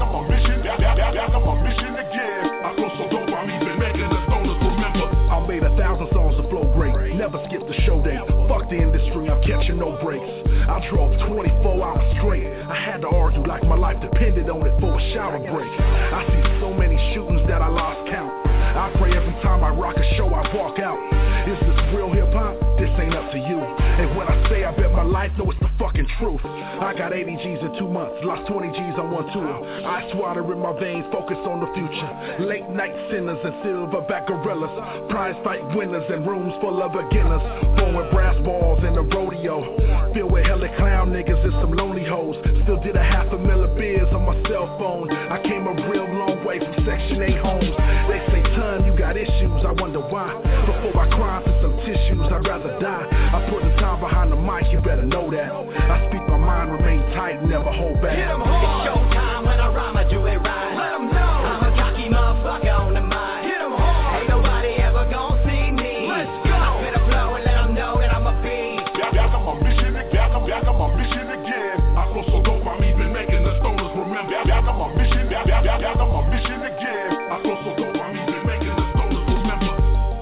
on my mission, back, back, back, back on my mission again. I flow so dope, I'm even making the stoners remember. I made a thousand songs to flow great, never skipped a show day. Fuck the industry, I'm catching no breaks. I drove twenty-four hours straight. I had to argue like my life depended on it for a shower break. I see so many shootings that I lost count. I pray every time I rock a show I walk out. Is this real hip-hop? This ain't up to you. And when I say I bet my life, no, it's the fucking truth. I got eighty G's in two months, lost twenty G's on one tour. Ice water in my veins, focus on the future. Late night sinners and silverback gorillas, prize fight winners and rooms full of beginners. Throwing brass balls in the rodeo, filled with hella clown niggas and some lonely hoes. Still did a half a million beers on my cell phone. I came a real long way from Section eight homes. They say, ton, you got issues, I wonder why. Before I cry for some tissues, I'd rather die. I put the time behind the mic, you better know that. I speak my mind, remain tight, never hold back. Hit 'em hard. It's showtime when I rhyme, I do it right. Let 'em know I'm a cocky motherfucker on the mic. Hit 'em hard. Ain't nobody ever gonna see me. Let's go. I spit a flow and let 'em know that I'm a beast. Back, back on my mission, back on, back on my mission again. I flow so dope, I'm even making the stoners remember. Back, back on my mission, back, back, back, back on my mission again. I flow so dope, I'm even making the stoners remember.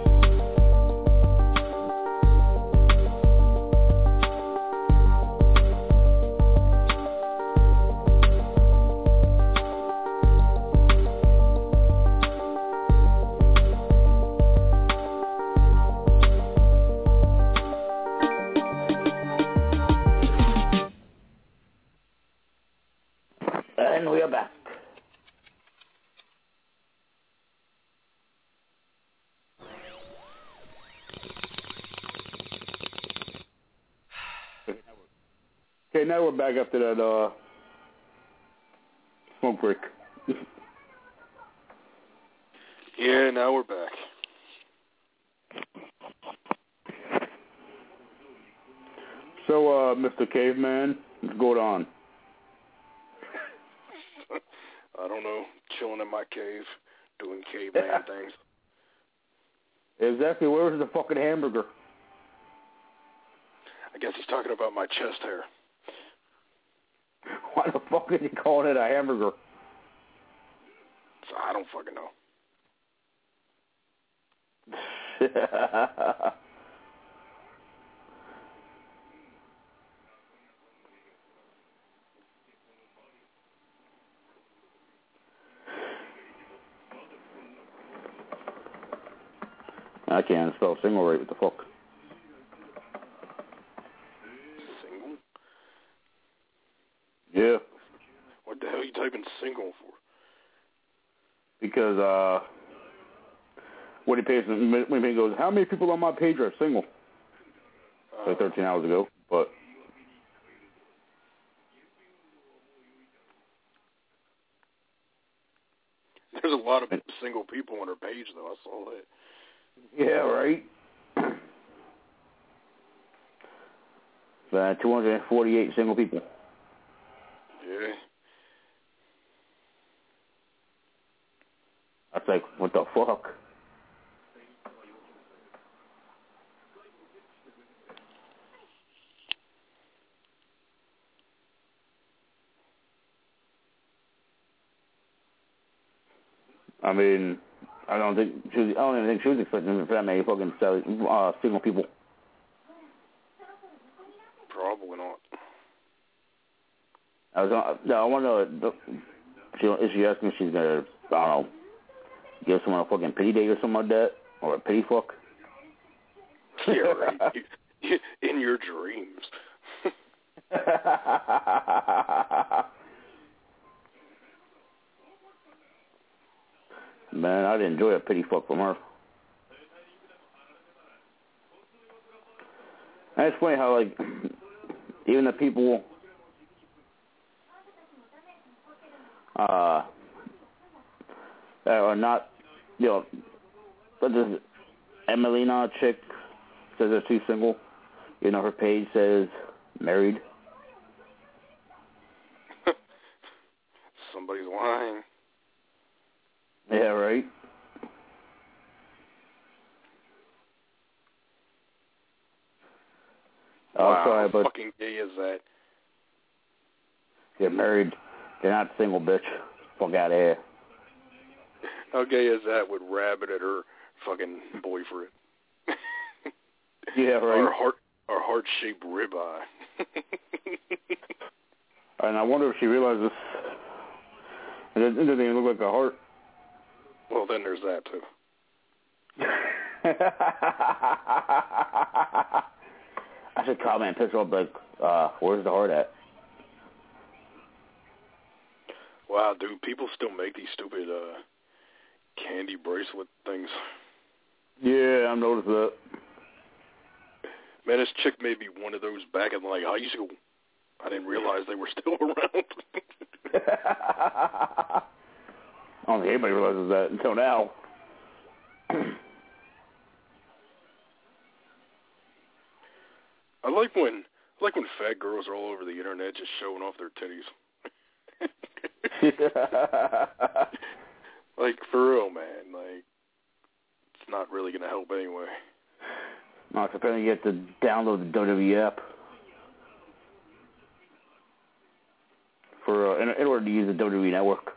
And we are back. Okay, now we're back after that uh, smoke break. Yeah, now we're back. So, uh, Mister Caveman, what's going on? I don't know, chilling in my cave, doing caveman things. Exactly, where's the fucking hamburger? I guess he's talking about my chest hair. Why the fuck is he calling it a hamburger? So I don't fucking know. I can't spell single right. What the fuck? Single? Yeah. What the hell are you typing single for? Because, uh, when he pays, when he goes, how many people on my page are single? Uh, like thirteen hours ago, but. There's a lot of single people on her page, though. I saw that. Yeah, right. Uh, two hundred forty-eight single people. Yeah. That's like, what the fuck? I mean, I don't think she was, I don't even think she was expecting that many fucking uh, single people. Probably not. I was on, no, I want to know. She, is she asking if she's gonna, I don't know, give someone a fucking pity date or something like that, or a pity fuck? Yeah, right. you, in your dreams. Man, I'd enjoy a pity fuck from her. And it's funny how, like, even the people, uh, that are not, you know, but this Emelina chick says that she's single. You know, her page says married. Somebody's lying. Yeah, right. Wow, oh, sorry, how but fucking gay is that? Get married. You're not single, bitch. Fuck out of here. How gay is that with Rabbit at her fucking boyfriend? Yeah, right. Our heart, our heart-shaped ribeye. And I wonder if she realizes it doesn't even look like a heart. Well, then there's that too. I should comment and piss her up like, uh, where's the heart at? Wow, dude, people still make these stupid uh, candy bracelet things. Yeah, I've noticed that. Man, this chick made me one of those back in like high school. I didn't realize they were still around. I don't think anybody realizes that until now. I like when I like when fat girls are all over the internet just showing off their titties. Like, for real, man. Like, it's not really going to help anyway. No, it's apparently you have to download the W W E app for uh, in, in order to use the W W E network.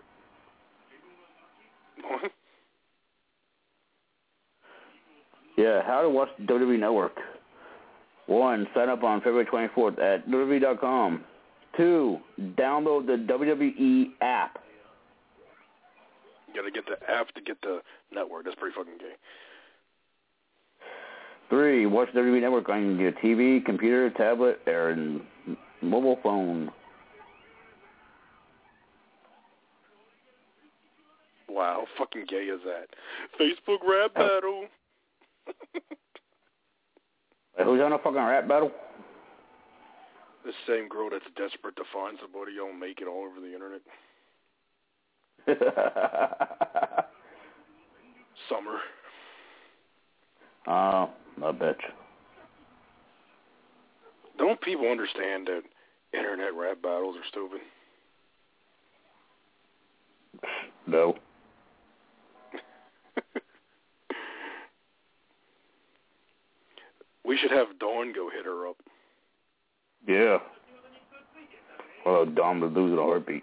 What? Yeah, how to watch the W W E network. One, sign up on February twenty-fourth at W W E dot com. Two, download the W W E app. You got to get the app to get the network. That's pretty fucking gay. Three, watch the W W E network on your T V, computer, tablet, or mobile phone. Wow, how fucking gay is that? Facebook rap battle. Wait, who's on a fucking rap battle? The same girl that's desperate to find somebody, y'all make it all over the internet. Summer. Oh, I bet you. Don't people understand that internet rap battles are stupid? No. We should have Dawn go hit her up. Yeah. Well, Dawn would lose in a heartbeat.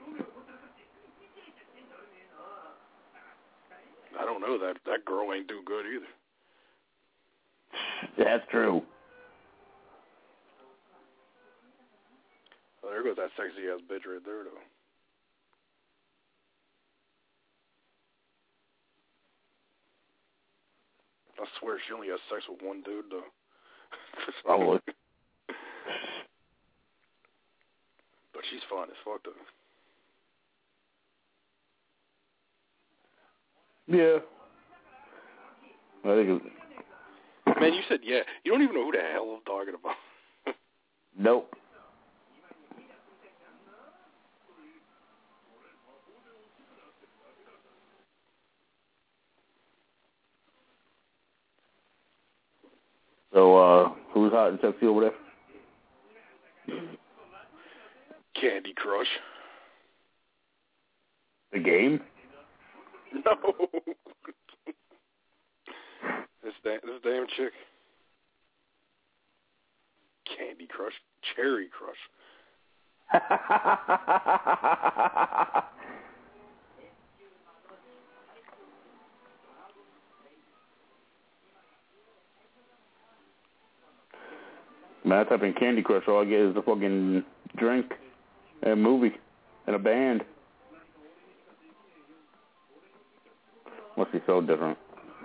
I don't know. That that girl ain't do good either. That's true. Well, there goes that sexy ass bitch right there, though. I swear she only has sex with one dude, though. Probably. But she's fine as fuck, though. Yeah. I think it... Man, you said yeah. You don't even know who the hell I'm talking about. Nope. So, uh, who's hot and sexy over there? Candy Crush. The game? No. this, da- this damn chick. Candy Crush. Cherry Crush. Man, I type in Candy Crush, all I get is a fucking drink, and a movie, and a band. Must be so different.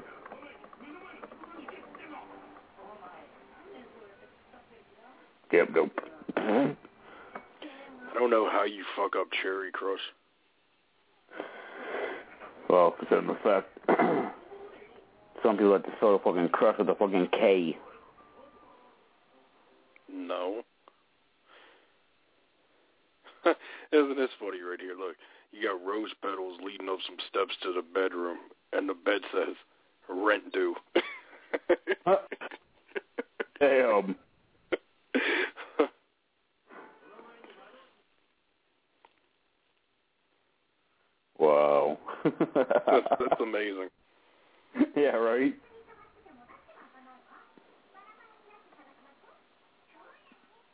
Yep, dope. I don't know how you fuck up Cherry Crush. Well, considering the fact some people like to sort of fucking crush with a fucking K. No. Isn't this funny right here? Look, you got rose petals leading up some steps to the bedroom, and the bed says, rent due. Damn. Wow. that's, that's amazing. Yeah, right?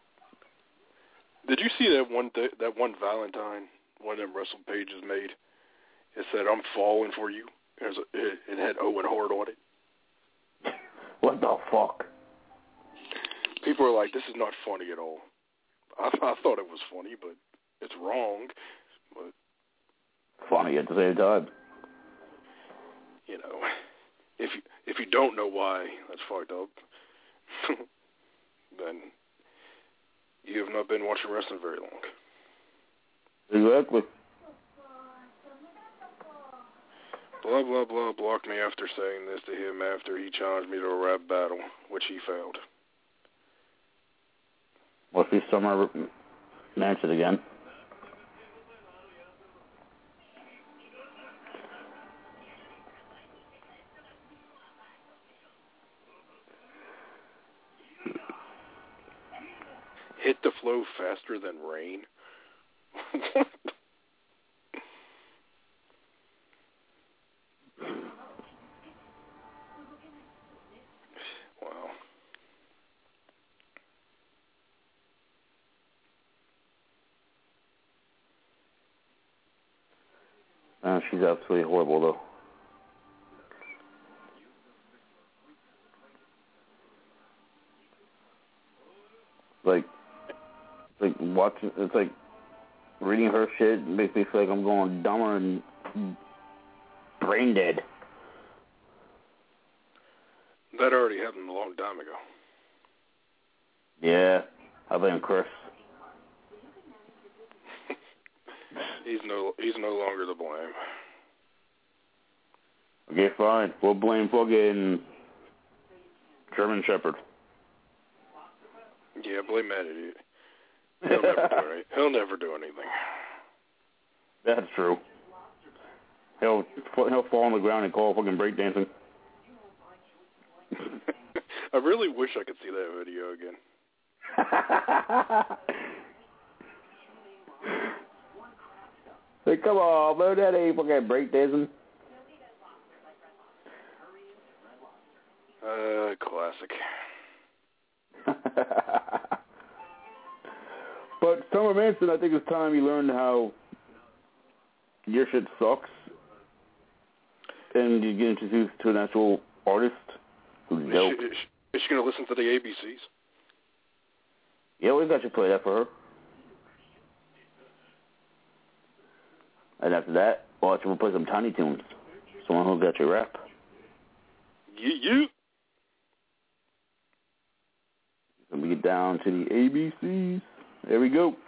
Did you see that one th- that one Valentine one of them Russell Pages made said, "I'm falling for you." It, was a, it, it had Owen Hart on it. What the fuck? People are like, "This is not funny at all." I, I thought it was funny, but it's wrong. But funny at the same time. You know, if you if you don't know why that's fucked up, then you have not been watching wrestling very long. Exactly. Blah, blah, blah, blocked me after saying this to him after he challenged me to a rap battle, which he failed. What's this summer mentioned again? Hit the flow faster than rain? Wow. Uh, she's absolutely horrible, though. Like, like watching, it's like reading her shit makes me feel like I'm going dumber and brain dead. That already happened a long time ago. Yeah, I blame Chris. he's no, he's no longer the blame. Okay, fine. We'll blame fucking German Shepherd. Yeah, blame that idiot. He'll never do anything. He'll never do anything. That's true. He'll he'll fall on the ground and call fucking breakdancing. I really wish I could see that video again. Hey, come on, man, that ain't fucking breakdancing. Uh, classic. But Summer Manson, I think it's time you learned how your shit sucks, and you get introduced to an actual artist who's dope. Is she, is she going to listen to the A B Cs? Yeah, we got you play that for her. And after that, watch we'll play some Tiny Toons. Someone who got your rap. Yeah, yeah. Let me get down to the A B Cs. There we go.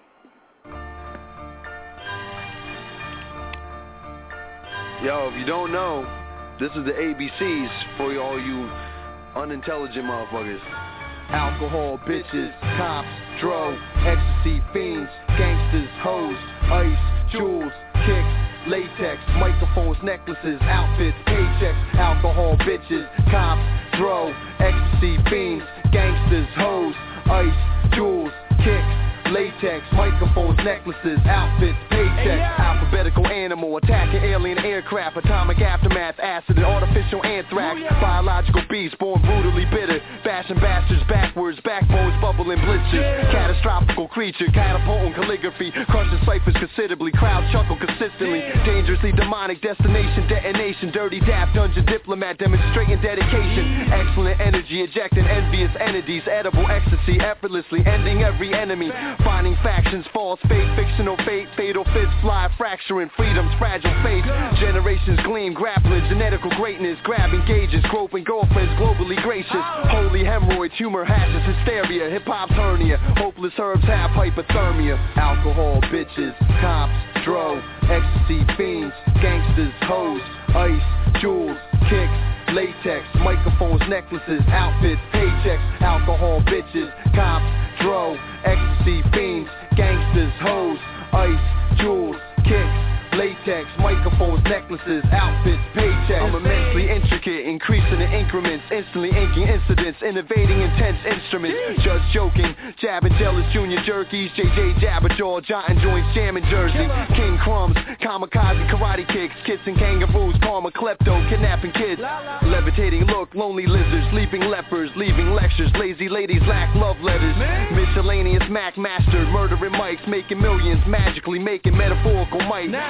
Yo, if you don't know, this is the A B Cs for all you unintelligent motherfuckers. Alcohol, bitches, cops, dro, ecstasy, fiends, gangsters, hoes, ice, jewels, kicks, latex, microphones, necklaces, outfits, paychecks, alcohol, bitches, cops, dro, ecstasy, fiends, gangsters, hoes, ice, jewels, kicks, latex, microphones, necklaces, outfits, paychecks, alphabetical animal, attacking alien aircraft, atomic aftermath, acid and artificial anthrax, biological beast, born brutally bitter, fashion bastards backwards, backbones bubbling blisters, catastrophical creature, catapulting calligraphy, crushing ciphers considerably, crowds chuckle consistently, dangerously demonic, destination, detonation, dirty daft, dungeon diplomat, demonstrating dedication, excellent energy, ejecting envious entities, edible ecstasy, effortlessly ending every enemy, finding factions, false fate, fictional fate, fatal fist, fly, fracturing freedom's fragile faith, generations gleam, grappling, genetical greatness, grabbing gauges, groping girlfriends, globally gracious, holy hemorrhoids, humor hashes, hysteria, hip-hop's hernia, hopeless herbs have hypothermia, alcohol, bitches, cops, dro, ecstasy, fiends, gangsters, hoes, ice, jewels, kicks, latex, microphones, necklaces, outfits, paychecks, alcohol, bitches, cops, dro, ecstasy, fiends, gangsters, hoes, ice, jewels, kicks, latex, microphones, necklaces, outfits, paychecks. I'm immensely intricate, increasing in increments, instantly inking incidents, innovating intense instruments. Just joking, jabbing jealous junior jerkies, J J Jabberjaw, jotting joints, jamming Jersey, King Crumbs, kamikaze karate kicks, kissing kangaroos, karma klepto, kidnapping kids, levitating look, lonely lizards, leaping lepers, leaving lectures, lazy ladies lack love letters, miscellaneous Mac master, murdering mics, making millions, magically making metaphorical might. Naturally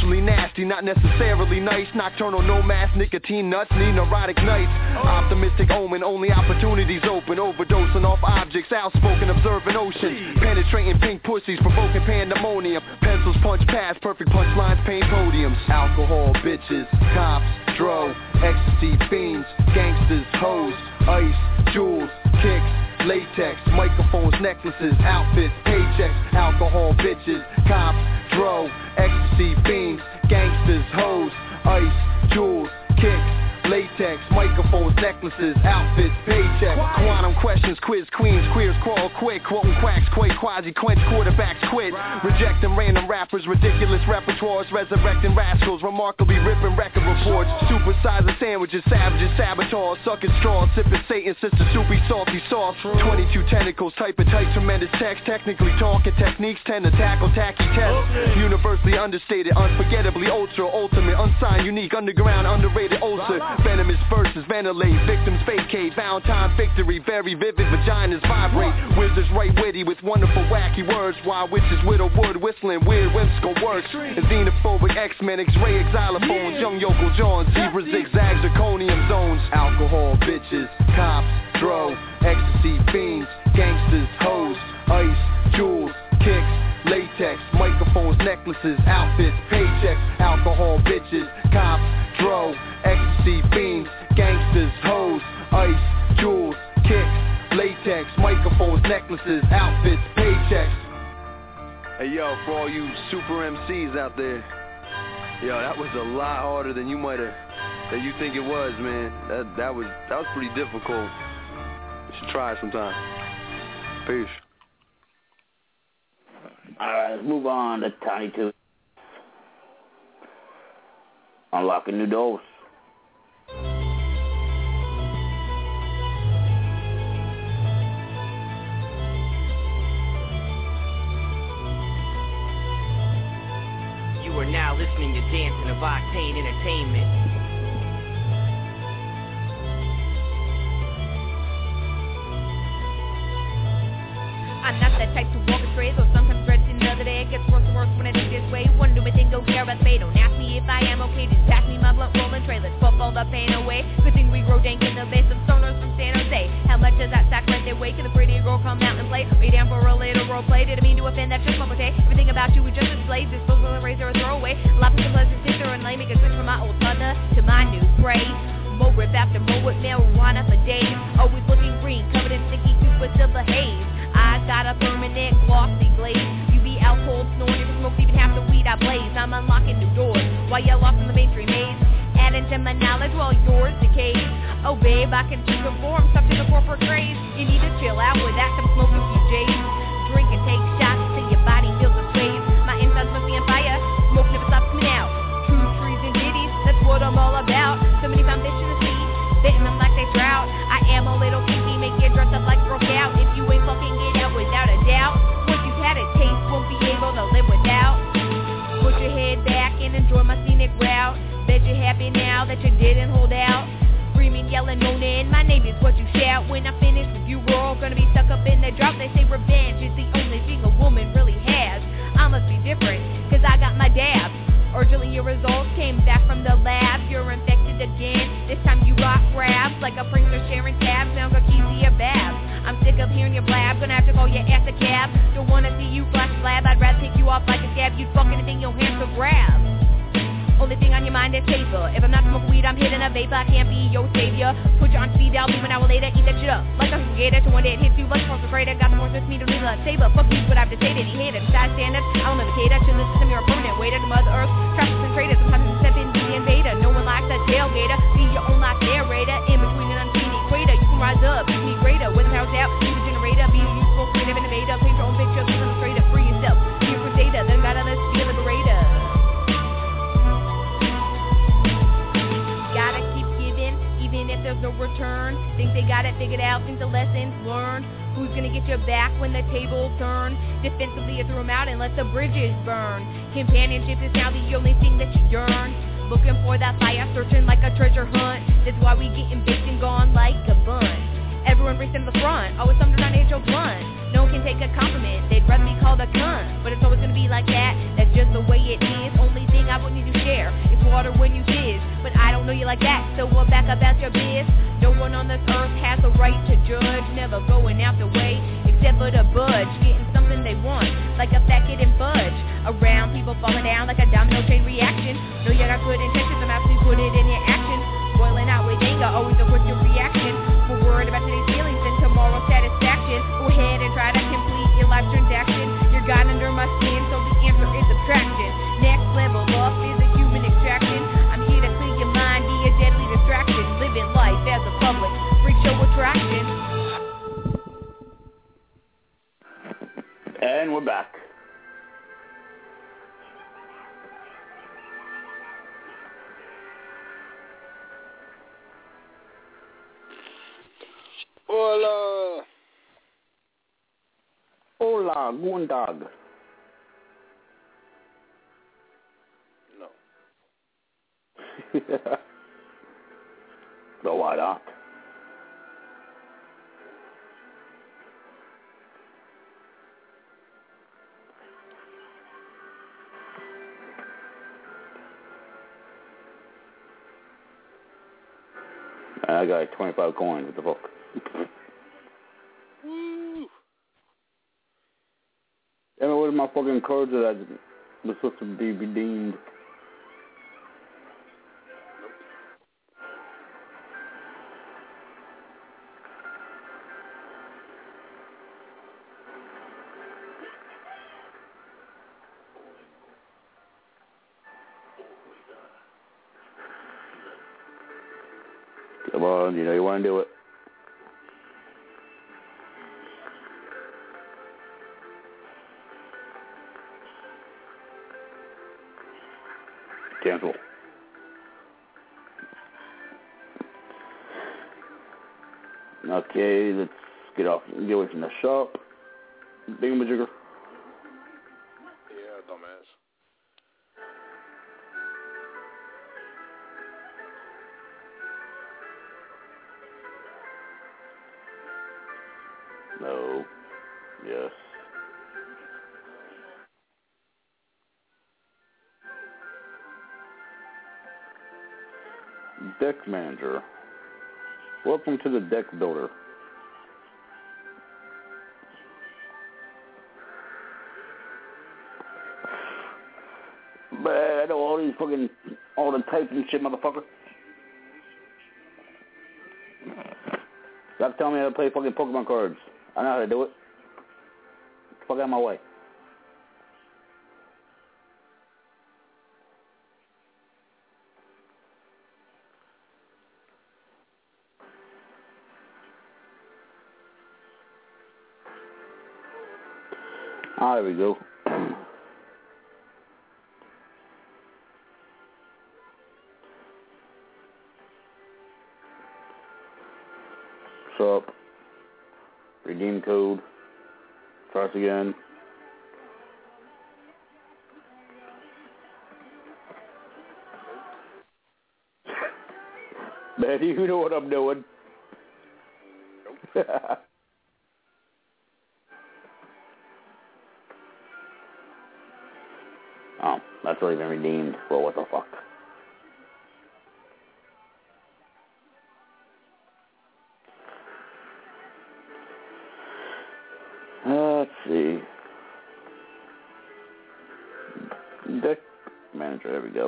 Sexually nasty, not necessarily nice. Nocturnal nomads, nicotine nuts, need neurotic nights. Optimistic omen, only opportunities open. Overdosing off objects, outspoken, observing oceans. Penetrating pink pussies, provoking pandemonium. Pencils punch past, perfect punchlines, paint podiums. Alcohol, bitches, cops, dro, ecstasy, fiends, gangsters, hoes, ice, jewels, kicks, latex, microphones, necklaces, outfits, paychecks, alcohol, bitches, cops, dro, ecstasy, fiends, gangsters, hoes, ice, jewels, kicks, latex, microphones, necklaces, outfits, paychecks, quantum questions, quiz queens, queers crawl quick, quoting quacks, quake, quasi, quench, quarterbacks quit, rejecting random rappers, ridiculous repertoires, resurrecting rascals, remarkably ripping record reports, supersizing sandwiches, savages, saboteurs, sucking straws, sipping Satan, sister soupy, salty sauce, twenty-two tentacles, typing tight, tremendous text, technically talking techniques, tend to tackle tacky tests, universally understated, unforgettably ultra, ultimate, unsigned, unique, underground, underrated, ulcer. Venomous verses ventilate, victims vacate, Valentine victory, very vivid, vaginas vibrate, wizards right witty with wonderful wacky words, while witches widow wood whistling weird whimsical works, and xenophobic X-Men, X-ray xylophones, young yokel John, zebra zigzags, zirconium zones, alcohol, bitches, cops, dro, ecstasy, fiends, gangsters, hoes, ice, jewels, kicks, latex, microphones, necklaces, outfits, paychecks, alcohol, bitches, cops, dro, ecstasy, fiends, gangsters, hoes, ice, jewels, kicks, latex, microphones, necklaces, outfits, paychecks. Hey yo, for all you super M Cs out there, yo, that was a lot harder than you might have, than you think it was, man. That that was that was pretty difficult. You should try it sometime. Peace. All right, let's move on to Tiny Two. Unlocking new doors. You are now listening to Dancing of Octane Entertainment. I'm not that type to walk astray, though sometimes dread to know that it gets worse and worse when I do this way. Wonder what thing don't care about the bay. Don't ask me if I am okay, just pass me my blunt rolling tray. Let's puff all the pain away. Good thing we grow dank in the base. Some stoners from San Jose. How much does that sack rent their way? Can the pretty girl come out and play? Way down for a little role play. Didn't mean to offend, that's just my day. Everything about you is just a slave. Disposal, a razor, a throwaway. Laughing to pleasant sister and lame. Make a switch from my old mother to my new spray. Mo rip after mo with marijuana for days. Always looking green, covered in sticky soup with silver haze. I got a permanent glossy glaze. You be out cold, snoring, never smoked even half the weed I blaze. I'm unlocking new doors while you're lost in the mainstream maze. Adding to my knowledge while yours decays. Oh babe, I can choose a form, stuff to the corporate craze. You need to chill out with that, some smoke a few J's. Drink and take shots till your body feels a sway. My insides must be on fire, smoke never stops coming out. True trees and ditties, that's what I'm all about. So many found fish in the sea, spitting them like they drought. I am a little kinky, make you dress up like broke out. If you ain't fucking it out without a doubt, once you've had a taste, won't be able to live without. Put your head back and enjoy my scenic route. Bet you're happy now that you didn't hold out. Screaming, yelling, moaning, my name is what you shout. When I finish with you, we're all gonna be stuck up in the drought. They say revenge is the only thing a woman really has. I must be different, cause I got my dabs. Urgently your results came back from the lab. You're infected again, this time you got grabs. Like a prankster sharing tabs, now got keys to your babs. I'm sick of hearing your blab, gonna have to call your ass a cab. Don't wanna see you flash flab, I'd rather take you off like a scab. You'd fuck anything your hands could grab. Only thing on your mind is paper. If I'm not smoking weed, I'm hitting a vapor. I can't be your savior. Put you on speed, I'll leave an hour later. Eat that shit up like a gator. To one day it hits you like a force freighter. Got the horse with me to leave a saber. Fuck you, but I have to say that he hated. Side standards, I don't imitate it. To the system, you're a permanent waiter. To Mother Earth, traffic and traders. Sometimes you step in, be the invader. No one likes a tailgater. Be your own life narrator. In between an unseen equator. You can rise up, beat me greater. With the house out, be the generator. Be a useful, creative innovator. Paint your own picture, live illustrator. Free yourself, be a crusader. Then gotta let's be a liberator. Gotta keep giving, even if there's no return. Think they got it figured out, think the lessons learned. Who's gonna get your back when the tables turn? Defensively, you threw them out and let the bridges burn. Companionship is now the only thing that you yearn. Looking for that fire, searching like a treasure hunt. That's why we getting baked and gone like a bun. Everyone racing to the front, always something on H O blunt. No one can take a compliment, they'd rather be called a cunt. But it's always gonna be like that, that's just the way it is. Only thing I would need to share is water when you kiss. But I don't know you like that, so we'll back up out your biz. No one on this earth has a right to judge, never going out the way, except for the budge. Getting something they want, like a fat kid and fudge. Around people falling down like a domino chain reaction. Know you got good intentions, I'm actually put it in your action. Boiling out with anger, always a quick reaction. We're worried about today's feelings and tomorrow's satisfaction. Go ahead and try to complete your life transaction. You're God under my skin, so the answer is subtraction. Next level up is a human extraction. I'm here to clear your mind, be a deadly distraction. Living life as a public freak show attraction. And we're back. Hola. Hola, guten Tag. No. So why not? I got twenty-five coins. What the fuck? Woo. I mean, what are my fucking cards that I was supposed to be redeemed? Come on, you know you want to do it. Cancel. Okay, let's get off and get away from the shop. Thingamajigger. Yeah, dumbass. No. Yes. Deck Manager. Welcome to the Deck Builder. Man, I know all these fucking, all the types and shit, motherfucker. Stop telling me how to play fucking Pokemon cards. I know how to do it. Fuck out of my way. Ah, there we go. What's up? Redeem code. Press again. Man, you know what I'm doing. Oh, that's already been redeemed. Well, what the fuck? Let's see. Deck Manager, there we go.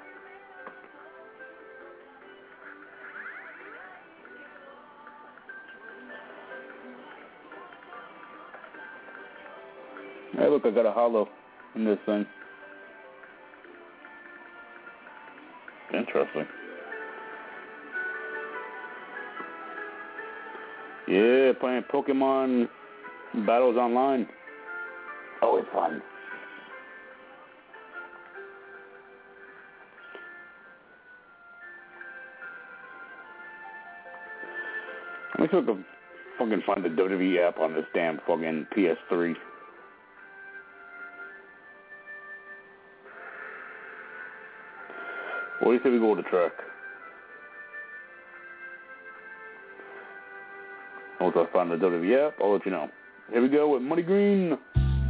Hey, look, I got a hollow in this thing. Interesting. Yeah, playing Pokemon Battles Online. Always fun. Let me see if I can fucking find the W W E app on this damn fucking P S three. What do you say we go to the track? Once I find the W W F, I'll let you know. Here we go with Money Green. You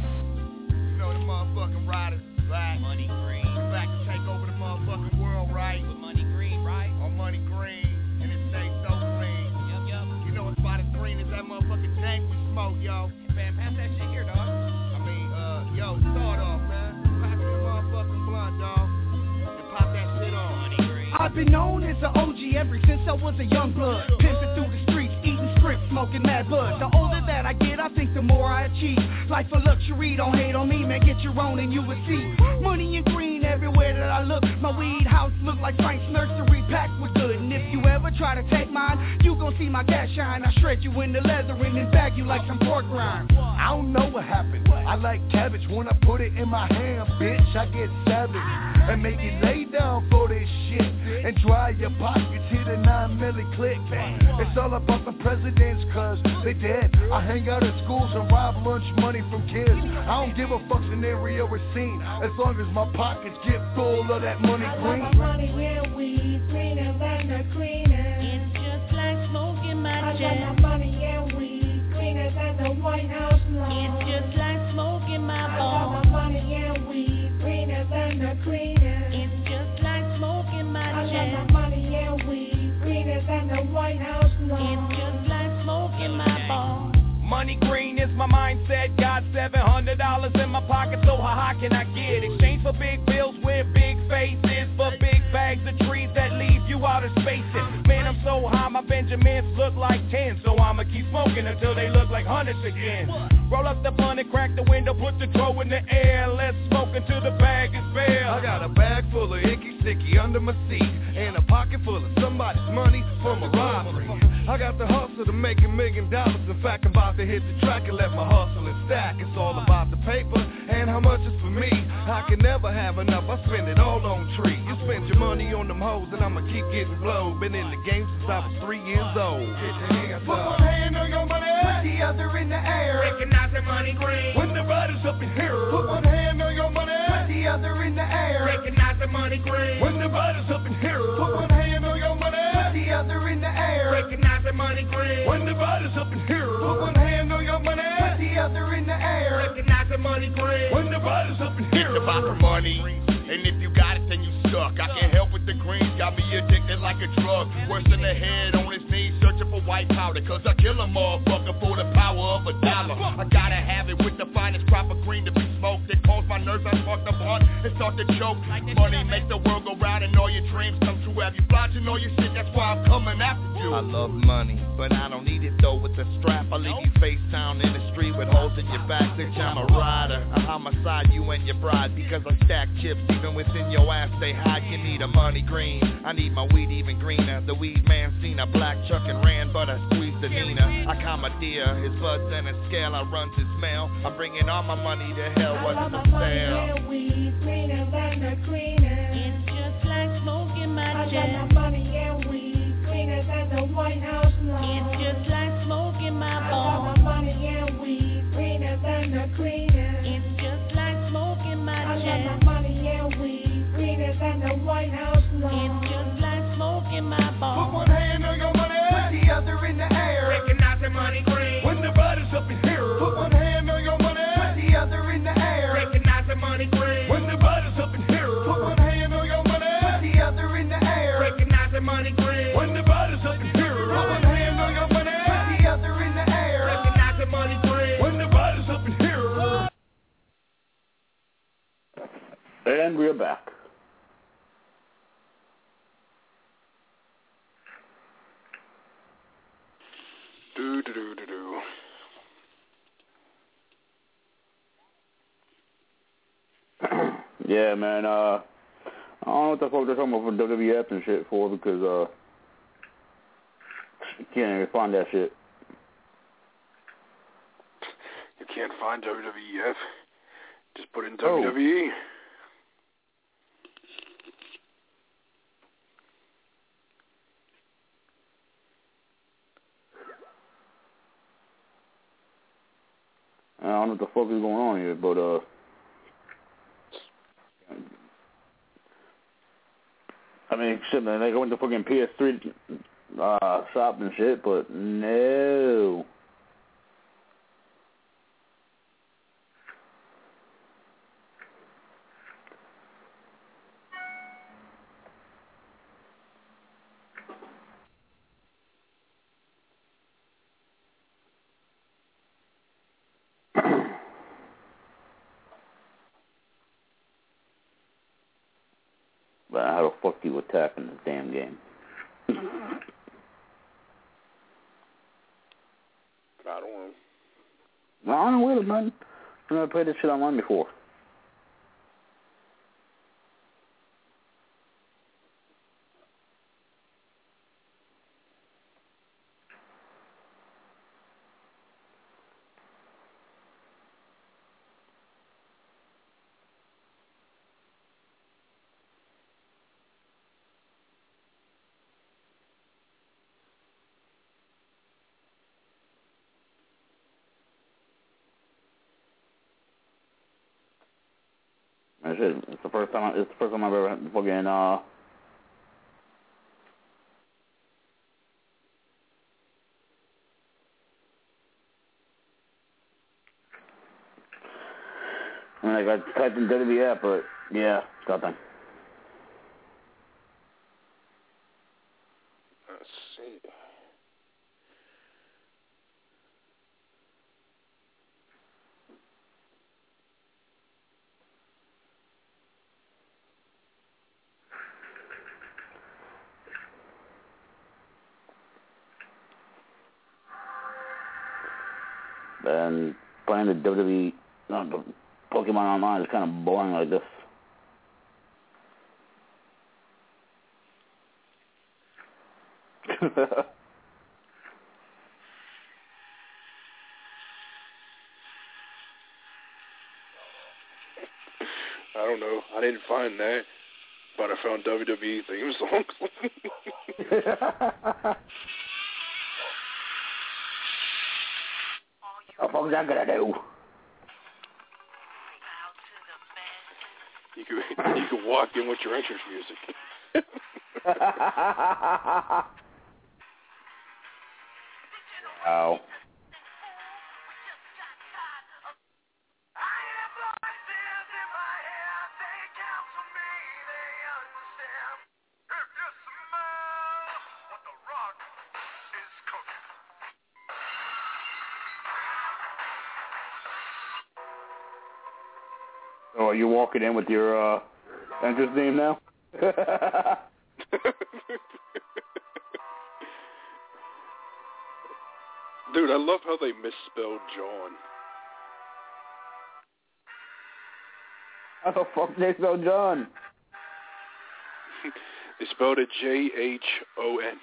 know the motherfucking riders, right? Money Green. Back to take over the motherfucking world, right? With Money Green, right? On Money Green, and it stays so clean. Yup, yup. You know it's about as green as that motherfucking dank we smoke, yo. Man, pass that shit here, dog. I mean, uh, yo, start off, man. Pass me the motherfucking blunt, dog. And pop that shit on. Money Green. I've been known as an O G ever since I was a young blood. Pimping through the streets, eating scripts, smoking mad bud. The older that I get, I think the more I achieve. Life a luxury, don't hate on me, man. Get your own and you will see. Money and green everywhere that I look. My weed house look like Frank's nursery packed with good. And if you ever try to take mine, you gon' see my gas shine. I shred you in the leather and then bag you like some pork rind. I don't know what happened. I like cabbage when I put it in my hand, bitch. I get savage and make you lay down for this shit and dry your pockets. Hit a nine milli click. It's all about the presidents, cause they dead. I hang out at schools and rob lunch money from kids. I don't give a fuck scenario or scene as long as my pockets get full of that money green. I got my money where weed greener than the greener. It's just like smoking my I jet. got my money and weed greener than the White House lawn. It's just like smoking my I bone. got my money and weed greener than the greener. It's just like smoking my I jet. got my money and weed greener than the White House lawn. It's just like smoking my bone. Money green is my mindset. Got seven hundred dollars in my pocket, so how high can I get? Exchange for big bills with big faces, for big bags of trees that leave you out of spaces. Man, I'm so high, my Benjamins look like ten, so I'ma keep smoking until they look like hundreds again. Roll up the blunt and crack the window, put the throw in the air. Let's smoke until the bag is bare. I got a bag full of icky sticky under my seat, and a pocket full of somebody's money from a robbery. I got the hustle to make a million dollars. In fact, I'm about to hit the track and let my hustle and stack. It's all about the paper and how much is for me. I can never have enough, I spend it all on trees. You spend your money on them hoes and I'ma keep getting blowed. Been in the game since I was three years old. Put one hand on your money, put the other in the air. Recognize the money green. When the riders up in here, put one hand on your money, put the other in the air. Recognize the money green. When the riders up in here, put one hand on your money, put the other in the air. Recognize the money green. When the riders up in here, put one hand on your money, put the other in the air. Recognize the money green. When the riders up in here, it's about the money. And if you got it, then you stuck. I can't help with the greens, got me addicted like a drug. Worse than a head on his knees, searching for white powder. Cause I kill a motherfucker for the power of a dollar. I gotta have it with the finest crop of green to be smoked. It calls my nerves, I spark the blunt and start to choke. Money makes the world go round and all your dreams come true. Have you flaunting all your shit, that's why I'm coming after you. I love money, but I don't need it though. With the strap, I leave you face down in the street with holes in your back. Bitch, I'm a rider. I homicide you and your bride because I stack chips even within your ass. They hide. Give me the money green. I need my weed even greener. The weed man seen a black Chuck and ran, but I squeezed the Nina. I commandeer his buds and his scale. I runs his mail. I'm bringing all my money to hell. What's the sale? And weed greener than the greener. It's just like smoking my jet. I got my money and weed greener than the White House lawn. It's just like smoking my I bone. got my money and weed greener than the greener. It's just like smoking my I jet. got my money and weed greener than the White House lawn. It's just like smoking my bone. put one hand on your money, put the other in the air. Recognize the money green. When the riders up in here, put one hand on your money, put the other in the air. Recognize the money green. When the riders up in here, put one hand on your money, put the other in the air. Recognize the money green. When the riders up in here, put one hand on your money, put the other in the air. Recognize the money green. When the riders up in here. And we're back. Do do do do do. Yeah, man. Uh, I don't know what the fuck they're talking about for W W F and shit for because uh, you can't even find that shit. You can't find W W F. Just put in Oh. W W E. I don't know what the fuck is going on here, but uh, I mean, shit, man. They go into fucking P S three. uh, shop and shit, but no. But how the fuck do you attack in this damn game? I don't know. Well, I don't know, wait, man. I've never played this shit online before. That's it. It's the first time. It's the first time I've ever fucking uh. I mean, like I typed in W W F, but yeah, nothing. Let's see. And playing the W W E, no, the Pokemon Online is kind of boring like this. I don't know. I didn't find that, but I found W W E theme songs. What the fuck is that gonna do? You could you could walk in with your entrance music. Wow. So are you walking in with your uh, entrance name now? Dude, I love how they misspelled John. How the fuck they spell John? They spelled it J H O N.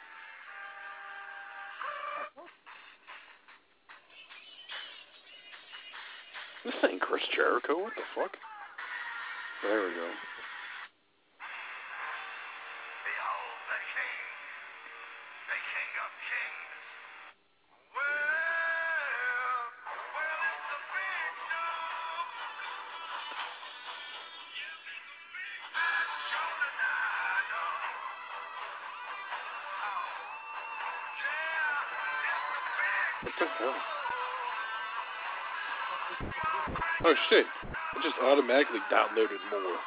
This ain't Chris Jericho. What the fuck? There we go. What the hell? Oh shit, it just automatically downloaded more.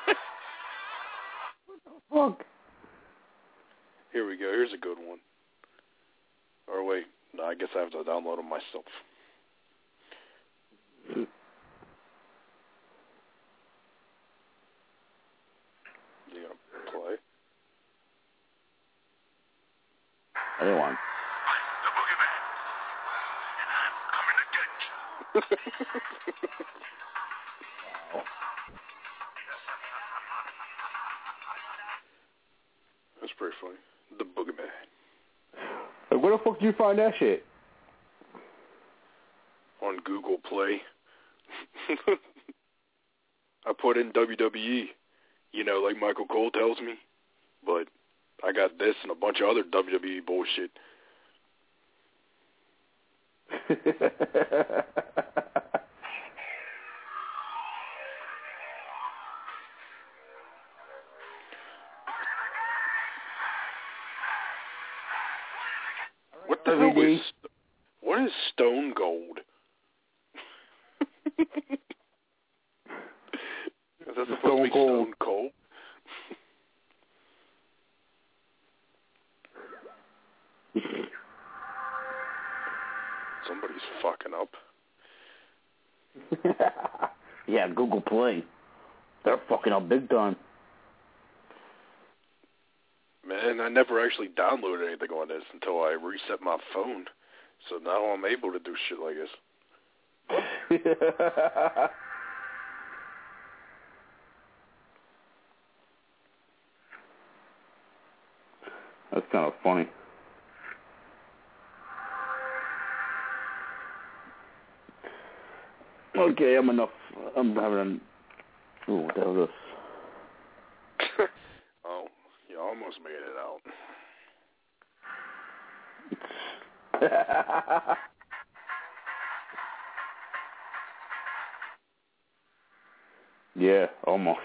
Fuck. Here we go, here's a good one. Or wait, no, I guess I have to download them myself. You gonna play? I didn't want. That's pretty funny. The Boogeyman. Like, where the fuck did you find that shit? On Google Play. I put in W W E, you know, like Michael Cole tells me, but I got this and a bunch of other W W E bullshit. What the hell is, what is stone gold? Is that supposed stone to be cold. stone cold? Somebody's fucking up. Yeah, Google Play. They're fucking up big time. Man, I never actually downloaded anything on this until I reset my phone. So now I'm able to do shit like this. That's kind of funny. Okay, I'm enough. I'm having. Ooh, what the hell is this? Oh, you almost made it out. Yeah, almost.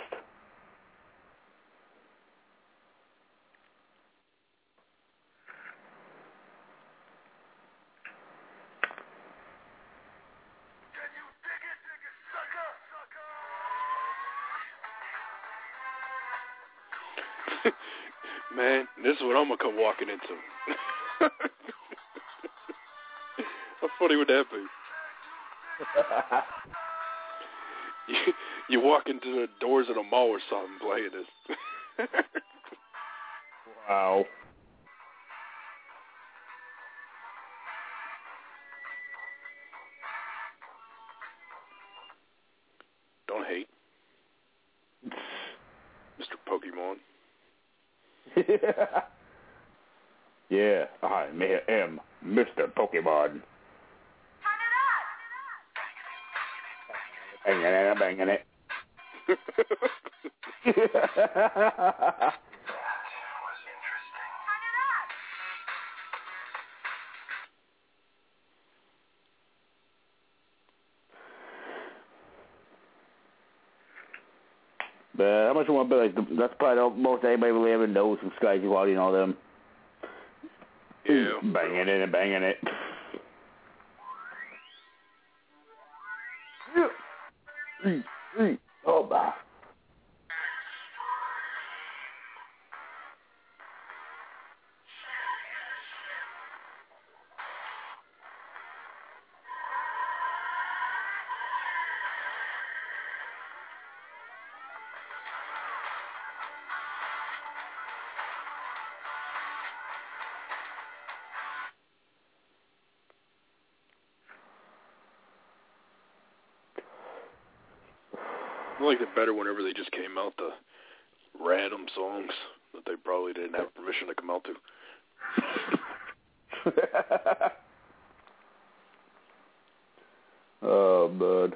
Man, this is what I'm gonna come walking into. How funny would that be? you, you walk into the doors of a mall or something playing this. Wow. Don't hate. Mister Pokemon. Yeah, I am Mister Pokemon. Banging it, banging it. But how much you want to bet? Like, that's probably the most anybody really ever knows from Sky Duality and all them. Yeah. Banging it and banging it. Oh, bah. I liked it better whenever they just came out the random songs that they probably didn't have permission to come out to. Oh, bud.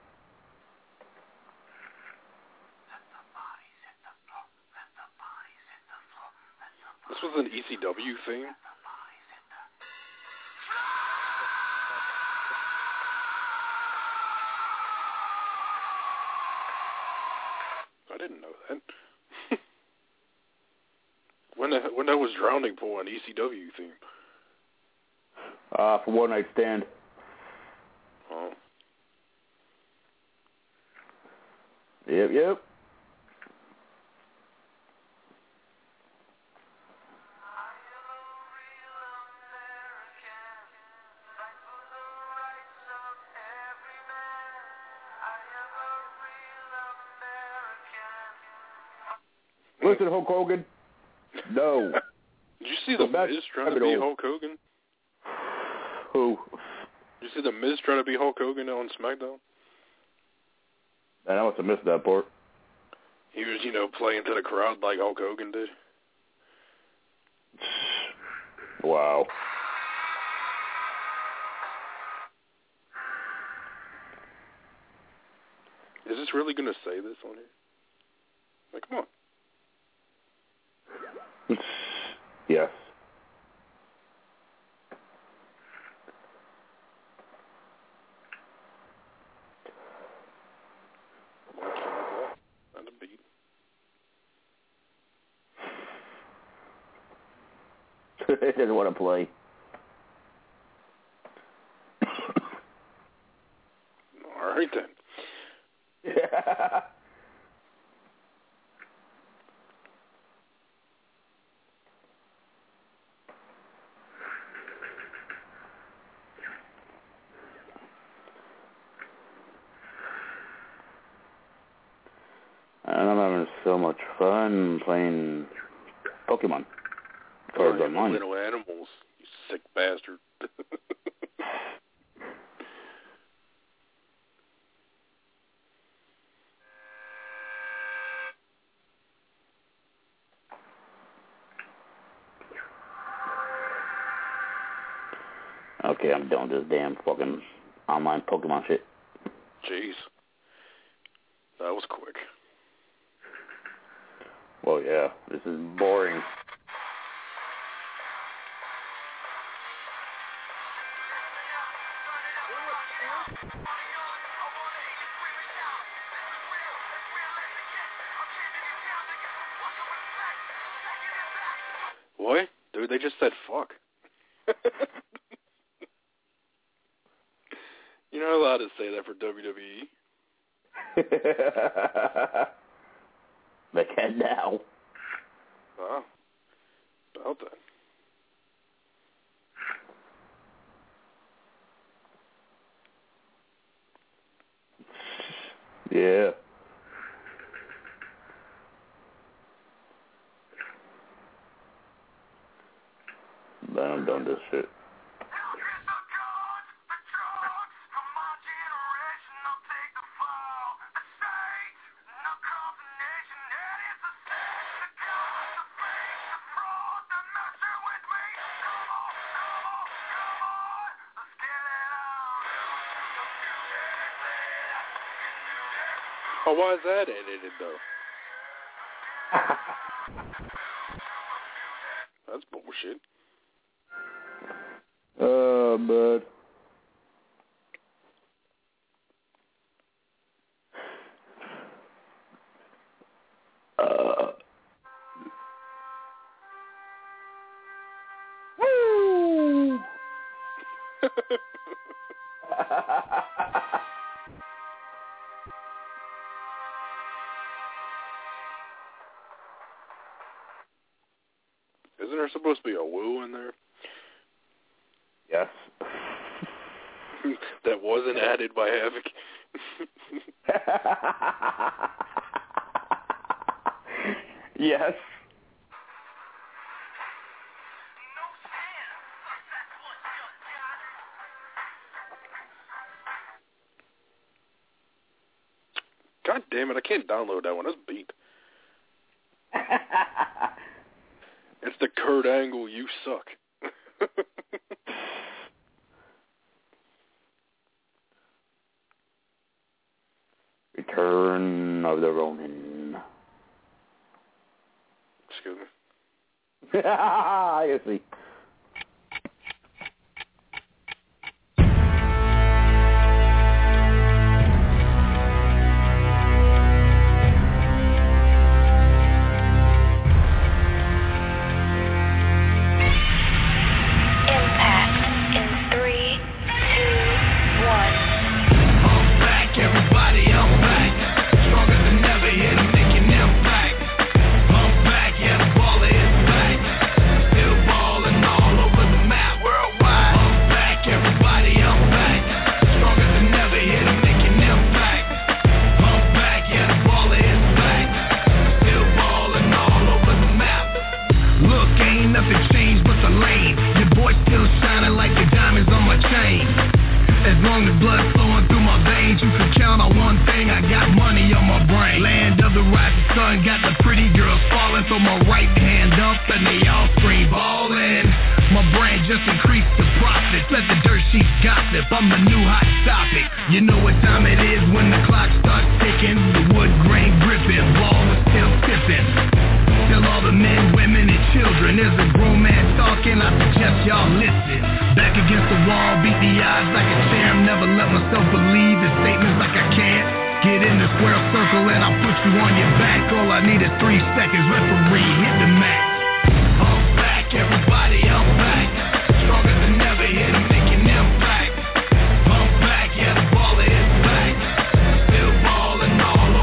This was an E C W theme? I didn't know that. when, the, when that was Drowning Pool, an E C W theme? Uh, for One Night Stand. Oh. Yep, yep. Listen, Hulk Hogan. No. Did you see the Miz trying to be Hulk Hogan? Who? Did you see the Miz trying to be Hulk Hogan on SmackDown? I must have missed that part. He was, you know, playing to the crowd like Hulk Hogan did. Wow. Is this really going to say this on here? Like, come on. Yes. And a beat. He doesn't want to play. And I'm having so much fun playing Pokemon cards oh, online. Little animals, you sick bastard. Okay, I'm done with this damn fucking online Pokemon shit. Jeez. That was quick. Well, yeah, this is boring. What? Dude, they just said fuck. You're not allowed to say that for W W E. They can now. Wow. About that. Yeah. But I'm done with this shit. Oh, why is that edited, though? That's bullshit. Oh, bud. Uh. Woo! Isn't there supposed to be a woo in there? Yes. That wasn't added by Havoc. Yes. God damn it, I can't download that one. That's beat. It's the Kurt Angle, you suck. Return of the Ronin. Excuse me. I see. All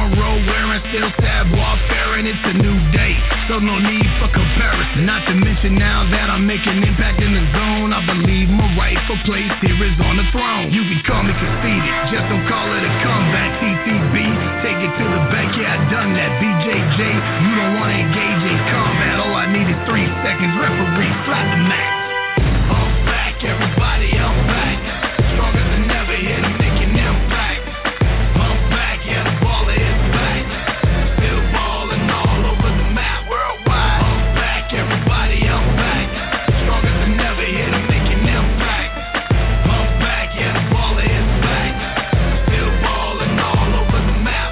road wearing, still stab warfare, and it's a new day, so no need for comparison. Not to mention now that I'm making impact in the zone, I believe my rightful place here is on the throne. You can call me conceited, just don't call it a comeback. T T B, take it to the bank, yeah I done that. B J J, you don't wanna engage in combat, all I need is three seconds, referee, slap the match. I'm back, everybody, I'm back, stronger than ever, here to make an impact. I'm back, yeah the baller is back, still balling all over the map, worldwide. I'm back, everybody, I'm back, stronger than ever, here to make an impact. I'm back, yeah the baller is back, still balling all over the map.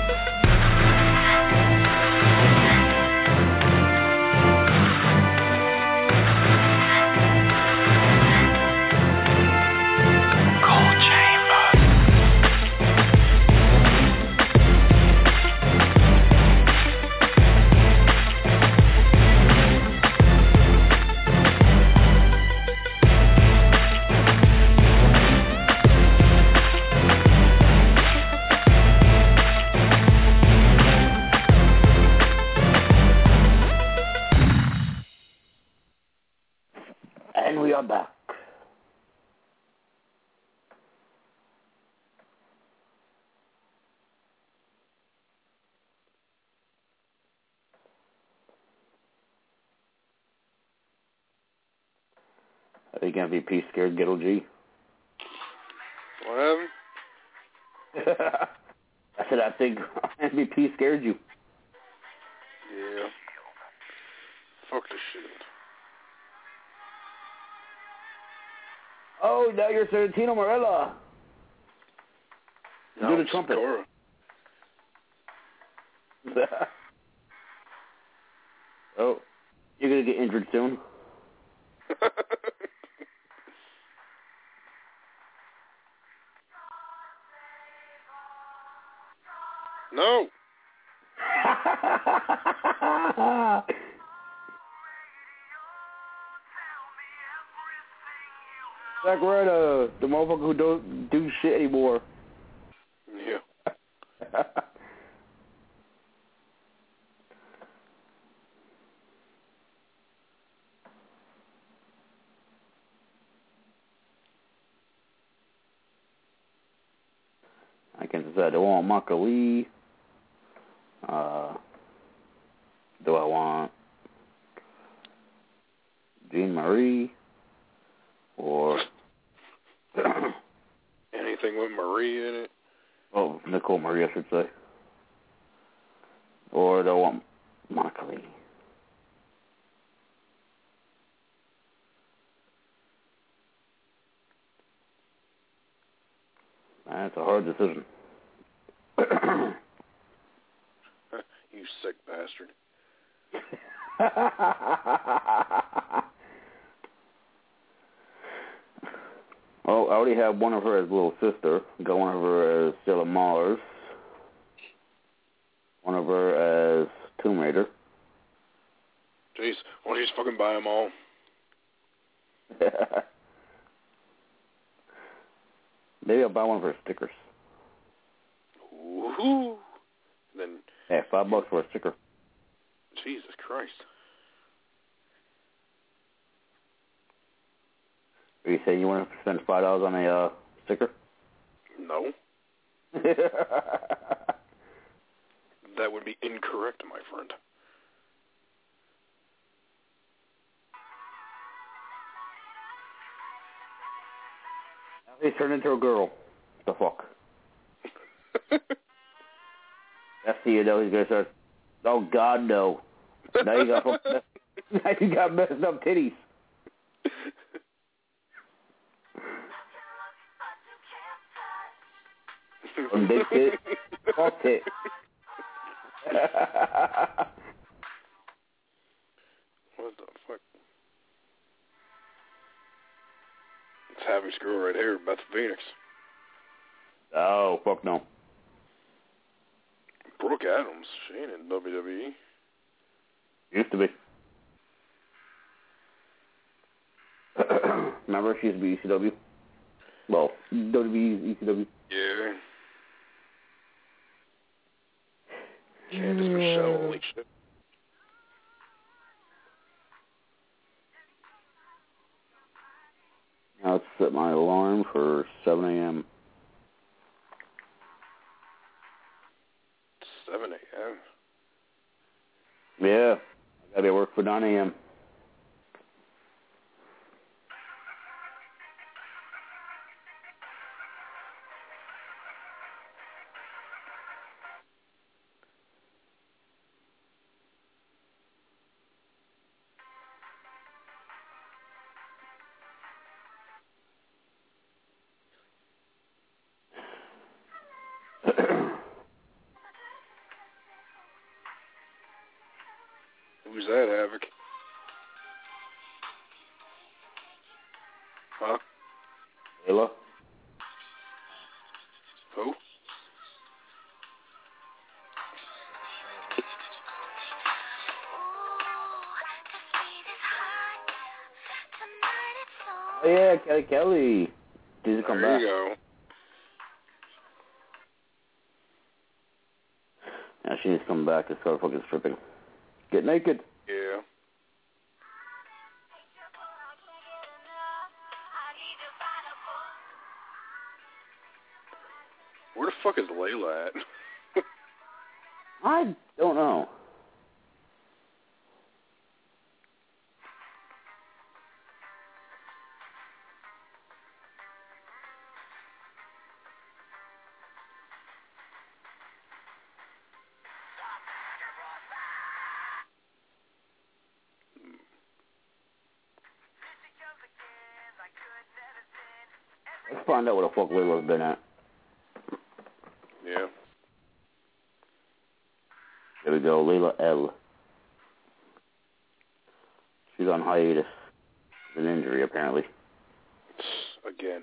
And we are back. Are you gonna be peace scared, Ghetto G? What happened? I said I think M V P scared you. Yeah. Fuck this shit. Oh, now you're Santino Marella. No, Do the trumpet. Oh, you're gonna get injured soon. No. Zack Ryder, the motherfucker who don't do shit anymore. Yeah. I can decide, do I want Makali? Uh, do I want Jean Marie? Or anything with Marie in it? Oh, Nicole Marie, I should say. Or do I want Monica Lee? That's a hard decision. You sick bastard. Oh, I already have one of her as little sister. Got one of her as Stella Mars. One of her as Tomb Raider. Jeez, why don't you just fucking buy them all? Maybe I'll buy one of her stickers. Woohoo! Then. Hey, five bucks for a sticker. Jesus Christ. Are you saying you want to spend five dollars on a uh, sticker? No. That would be incorrect, my friend. Now he's turned into a girl. What the fuck? That's the, you know, he's going to start, oh God, no. Now you got, now you got messed up titties. One big tit, small tit. What the fuck? It's Havoc's girl right here, Beth Phoenix. Oh, fuck no. Brooke Adams, she ain't in W W E. Used to be. Remember, she used to be E C W? Well, W W E, E C W. Yeah. Candace Michelle, holy shit. Now let's set my alarm for seven a.m. seven a.m. Yeah, I gotta be at work for nine a.m. Who's that, Havoc? Huh? Layla? Who? Oh yeah, Kelly Kelly. Did it come there back? you go. Now she needs to come back and start fucking stripping. Get naked. Yeah. Where the fuck is Layla at? I don't know. Let's find out where the fuck Layla's been at. Yeah. There we go, Layla L. She's on hiatus. An injury, apparently. Again.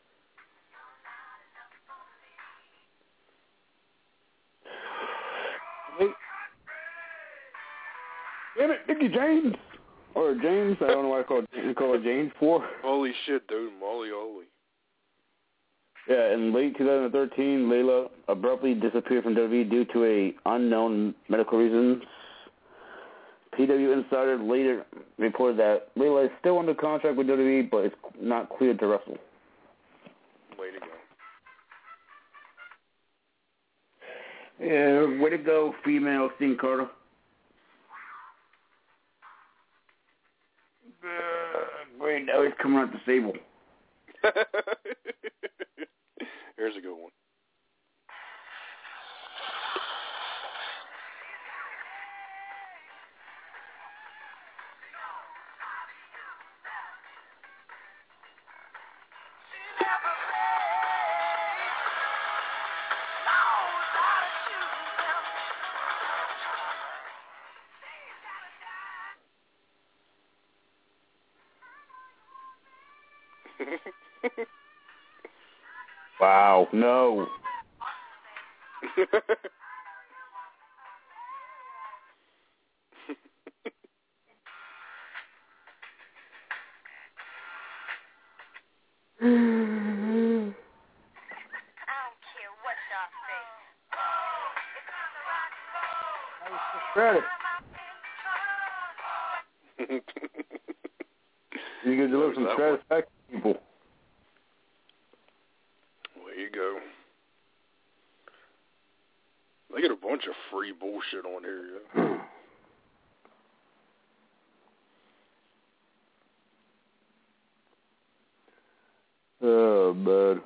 Wait. Damn it, Mickey James! Or James, I don't know why I call, I call her James for. Holy shit, dude. Molly Ollie. Yeah, in late twenty thirteen, Layla abruptly disappeared from W W E due to a unknown medical reasons. P W Insider later reported that Layla is still under contract with W W E, but is not cleared to wrestle. Way to go. Yeah, way to go, female Steen Carter. Uh, great, now he's coming out the stable. Here's a good one. Wow, no. Credit. You can deliver some satisfaction to people. There you go. They get a bunch of free bullshit on here. Yeah. Oh, bud.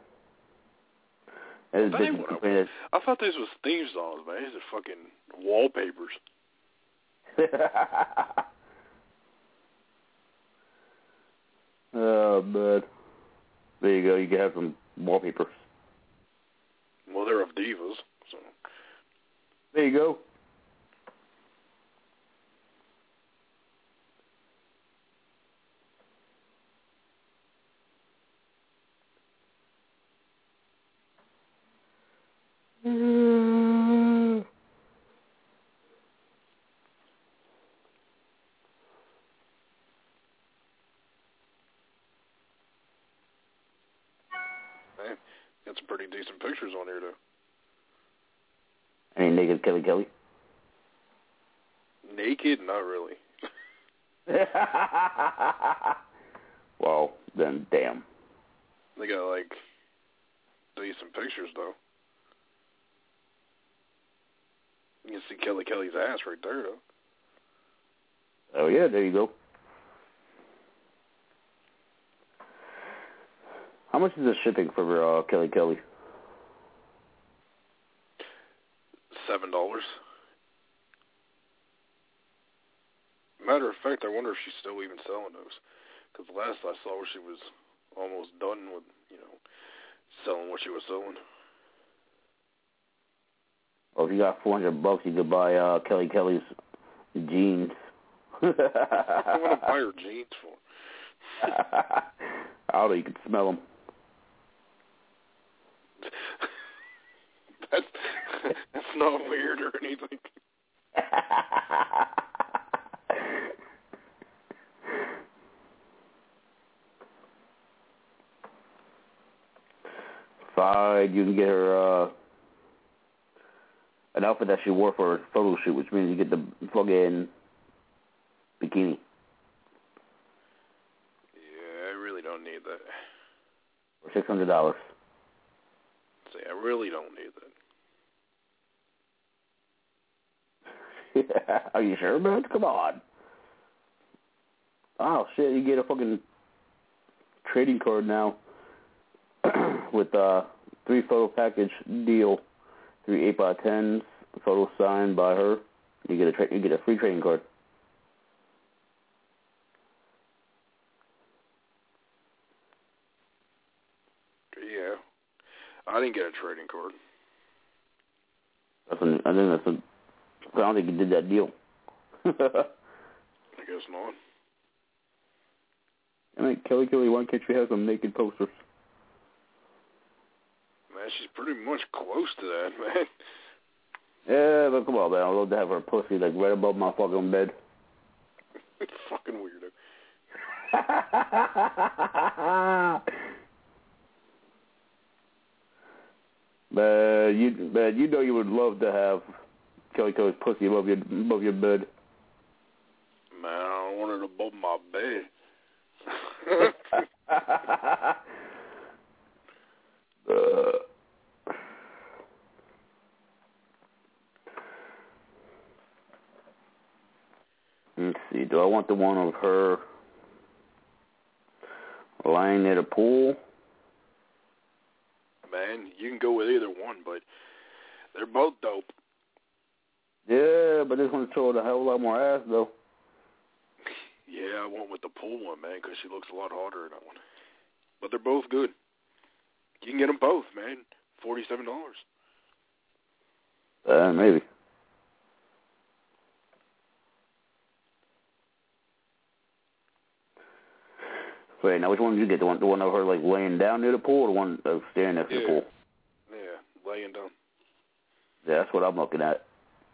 I thought, I, I thought these was theme songs, man. These are fucking wallpapers. Oh, bud. There you go. You can have some wallpapers. Well, they're of divas, so. There you go. Got some pretty decent pictures on here, though. Ain't ain't naked Kelly Kelly? Naked? Not really. Well, then, damn. They got, like, decent pictures, though. You can see Kelly Kelly's ass right there, though. Oh, yeah, there you go. How much is the shipping for uh, Kelly Kelly? Seven dollars. Matter of fact, I wonder if she's still even selling those. Because last I saw her, she was almost done with, you know, selling what she was selling. Well, if you got four hundred bucks, you could buy uh, Kelly Kelly's jeans. What do I want to buy her jeans for? I don't know, you could smell them. that's, that's not weird or anything. Fine, you can get her uh, an outfit that she wore for a photo shoot, which means you get the fucking bikini. Yeah, I really don't need that. For six hundred dollars. See, I really don't need that. Are you sure, man? Come on. Oh, shit, you get a fucking trading card now with a three photo package deal, three eight by tens, photo signed by her. You get a tra- you get a free trading card. Yeah. I didn't get a trading card. That's an, I think that's a, I don't think you did that deal. I guess not. I mean, Kelly Kelly, why can't you have some naked posters? Man, she's pretty much close to that, man. Yeah, but come on, man. I'd love to have her pussy, like, right above my fucking bed. Fucking weirdo. Man, you, man, you know you would love to have Kelly Kelly's pussy above your, above your bed. Man, I don't want it above my bed. uh, let's see. Do I want the one of her lying near the pool? Man, you can go with either one, but they're both dope. Yeah, but this one's showing a hell of a lot more ass, though. Yeah, I went with the pool one, man, because she looks a lot hotter in that one. But they're both good. You can get them both, man. forty-seven dollars. Uh, maybe. Wait, now which one did you get? The one, the one of her, like, laying down near the pool, or the one uh, standing next yeah. to the pool? Yeah, laying down. Yeah, that's what I'm looking at.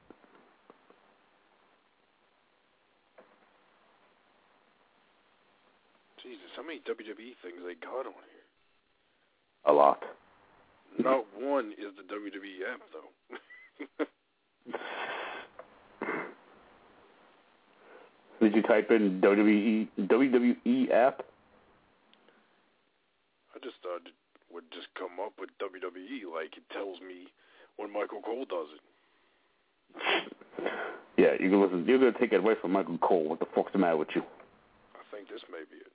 Jesus, how many W W E things they got on here? A lot. Not one is the W W E app, though. Did you type in W W E, W W E app? I just thought it would just come up with W W E, like it tells me when Michael Cole does it. Yeah, you're gonna listen, you're gonna take it away from Michael Cole. What the fuck's the matter with you? I think this may be it.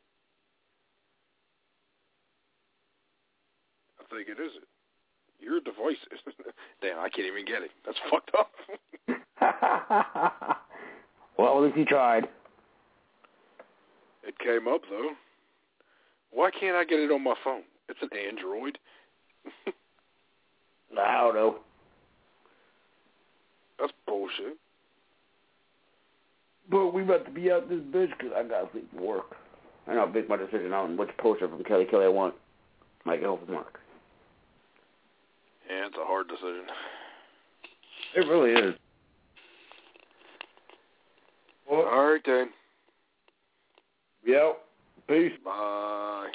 I think it is it. Your device is... Damn, I can't even get it. That's fucked up. Well, at least you tried. It came up, though. Why can't I get it on my phone? It's an Android. I don't know. That's bullshit. But we about to be out this bitch because I got to leave for work. I know I'll make my decision on which poster from Kelly Kelly I want. Mike, help with Mark. Yeah, it's a hard decision. It really is. Well, all right, then. Yep. Peace. Bye.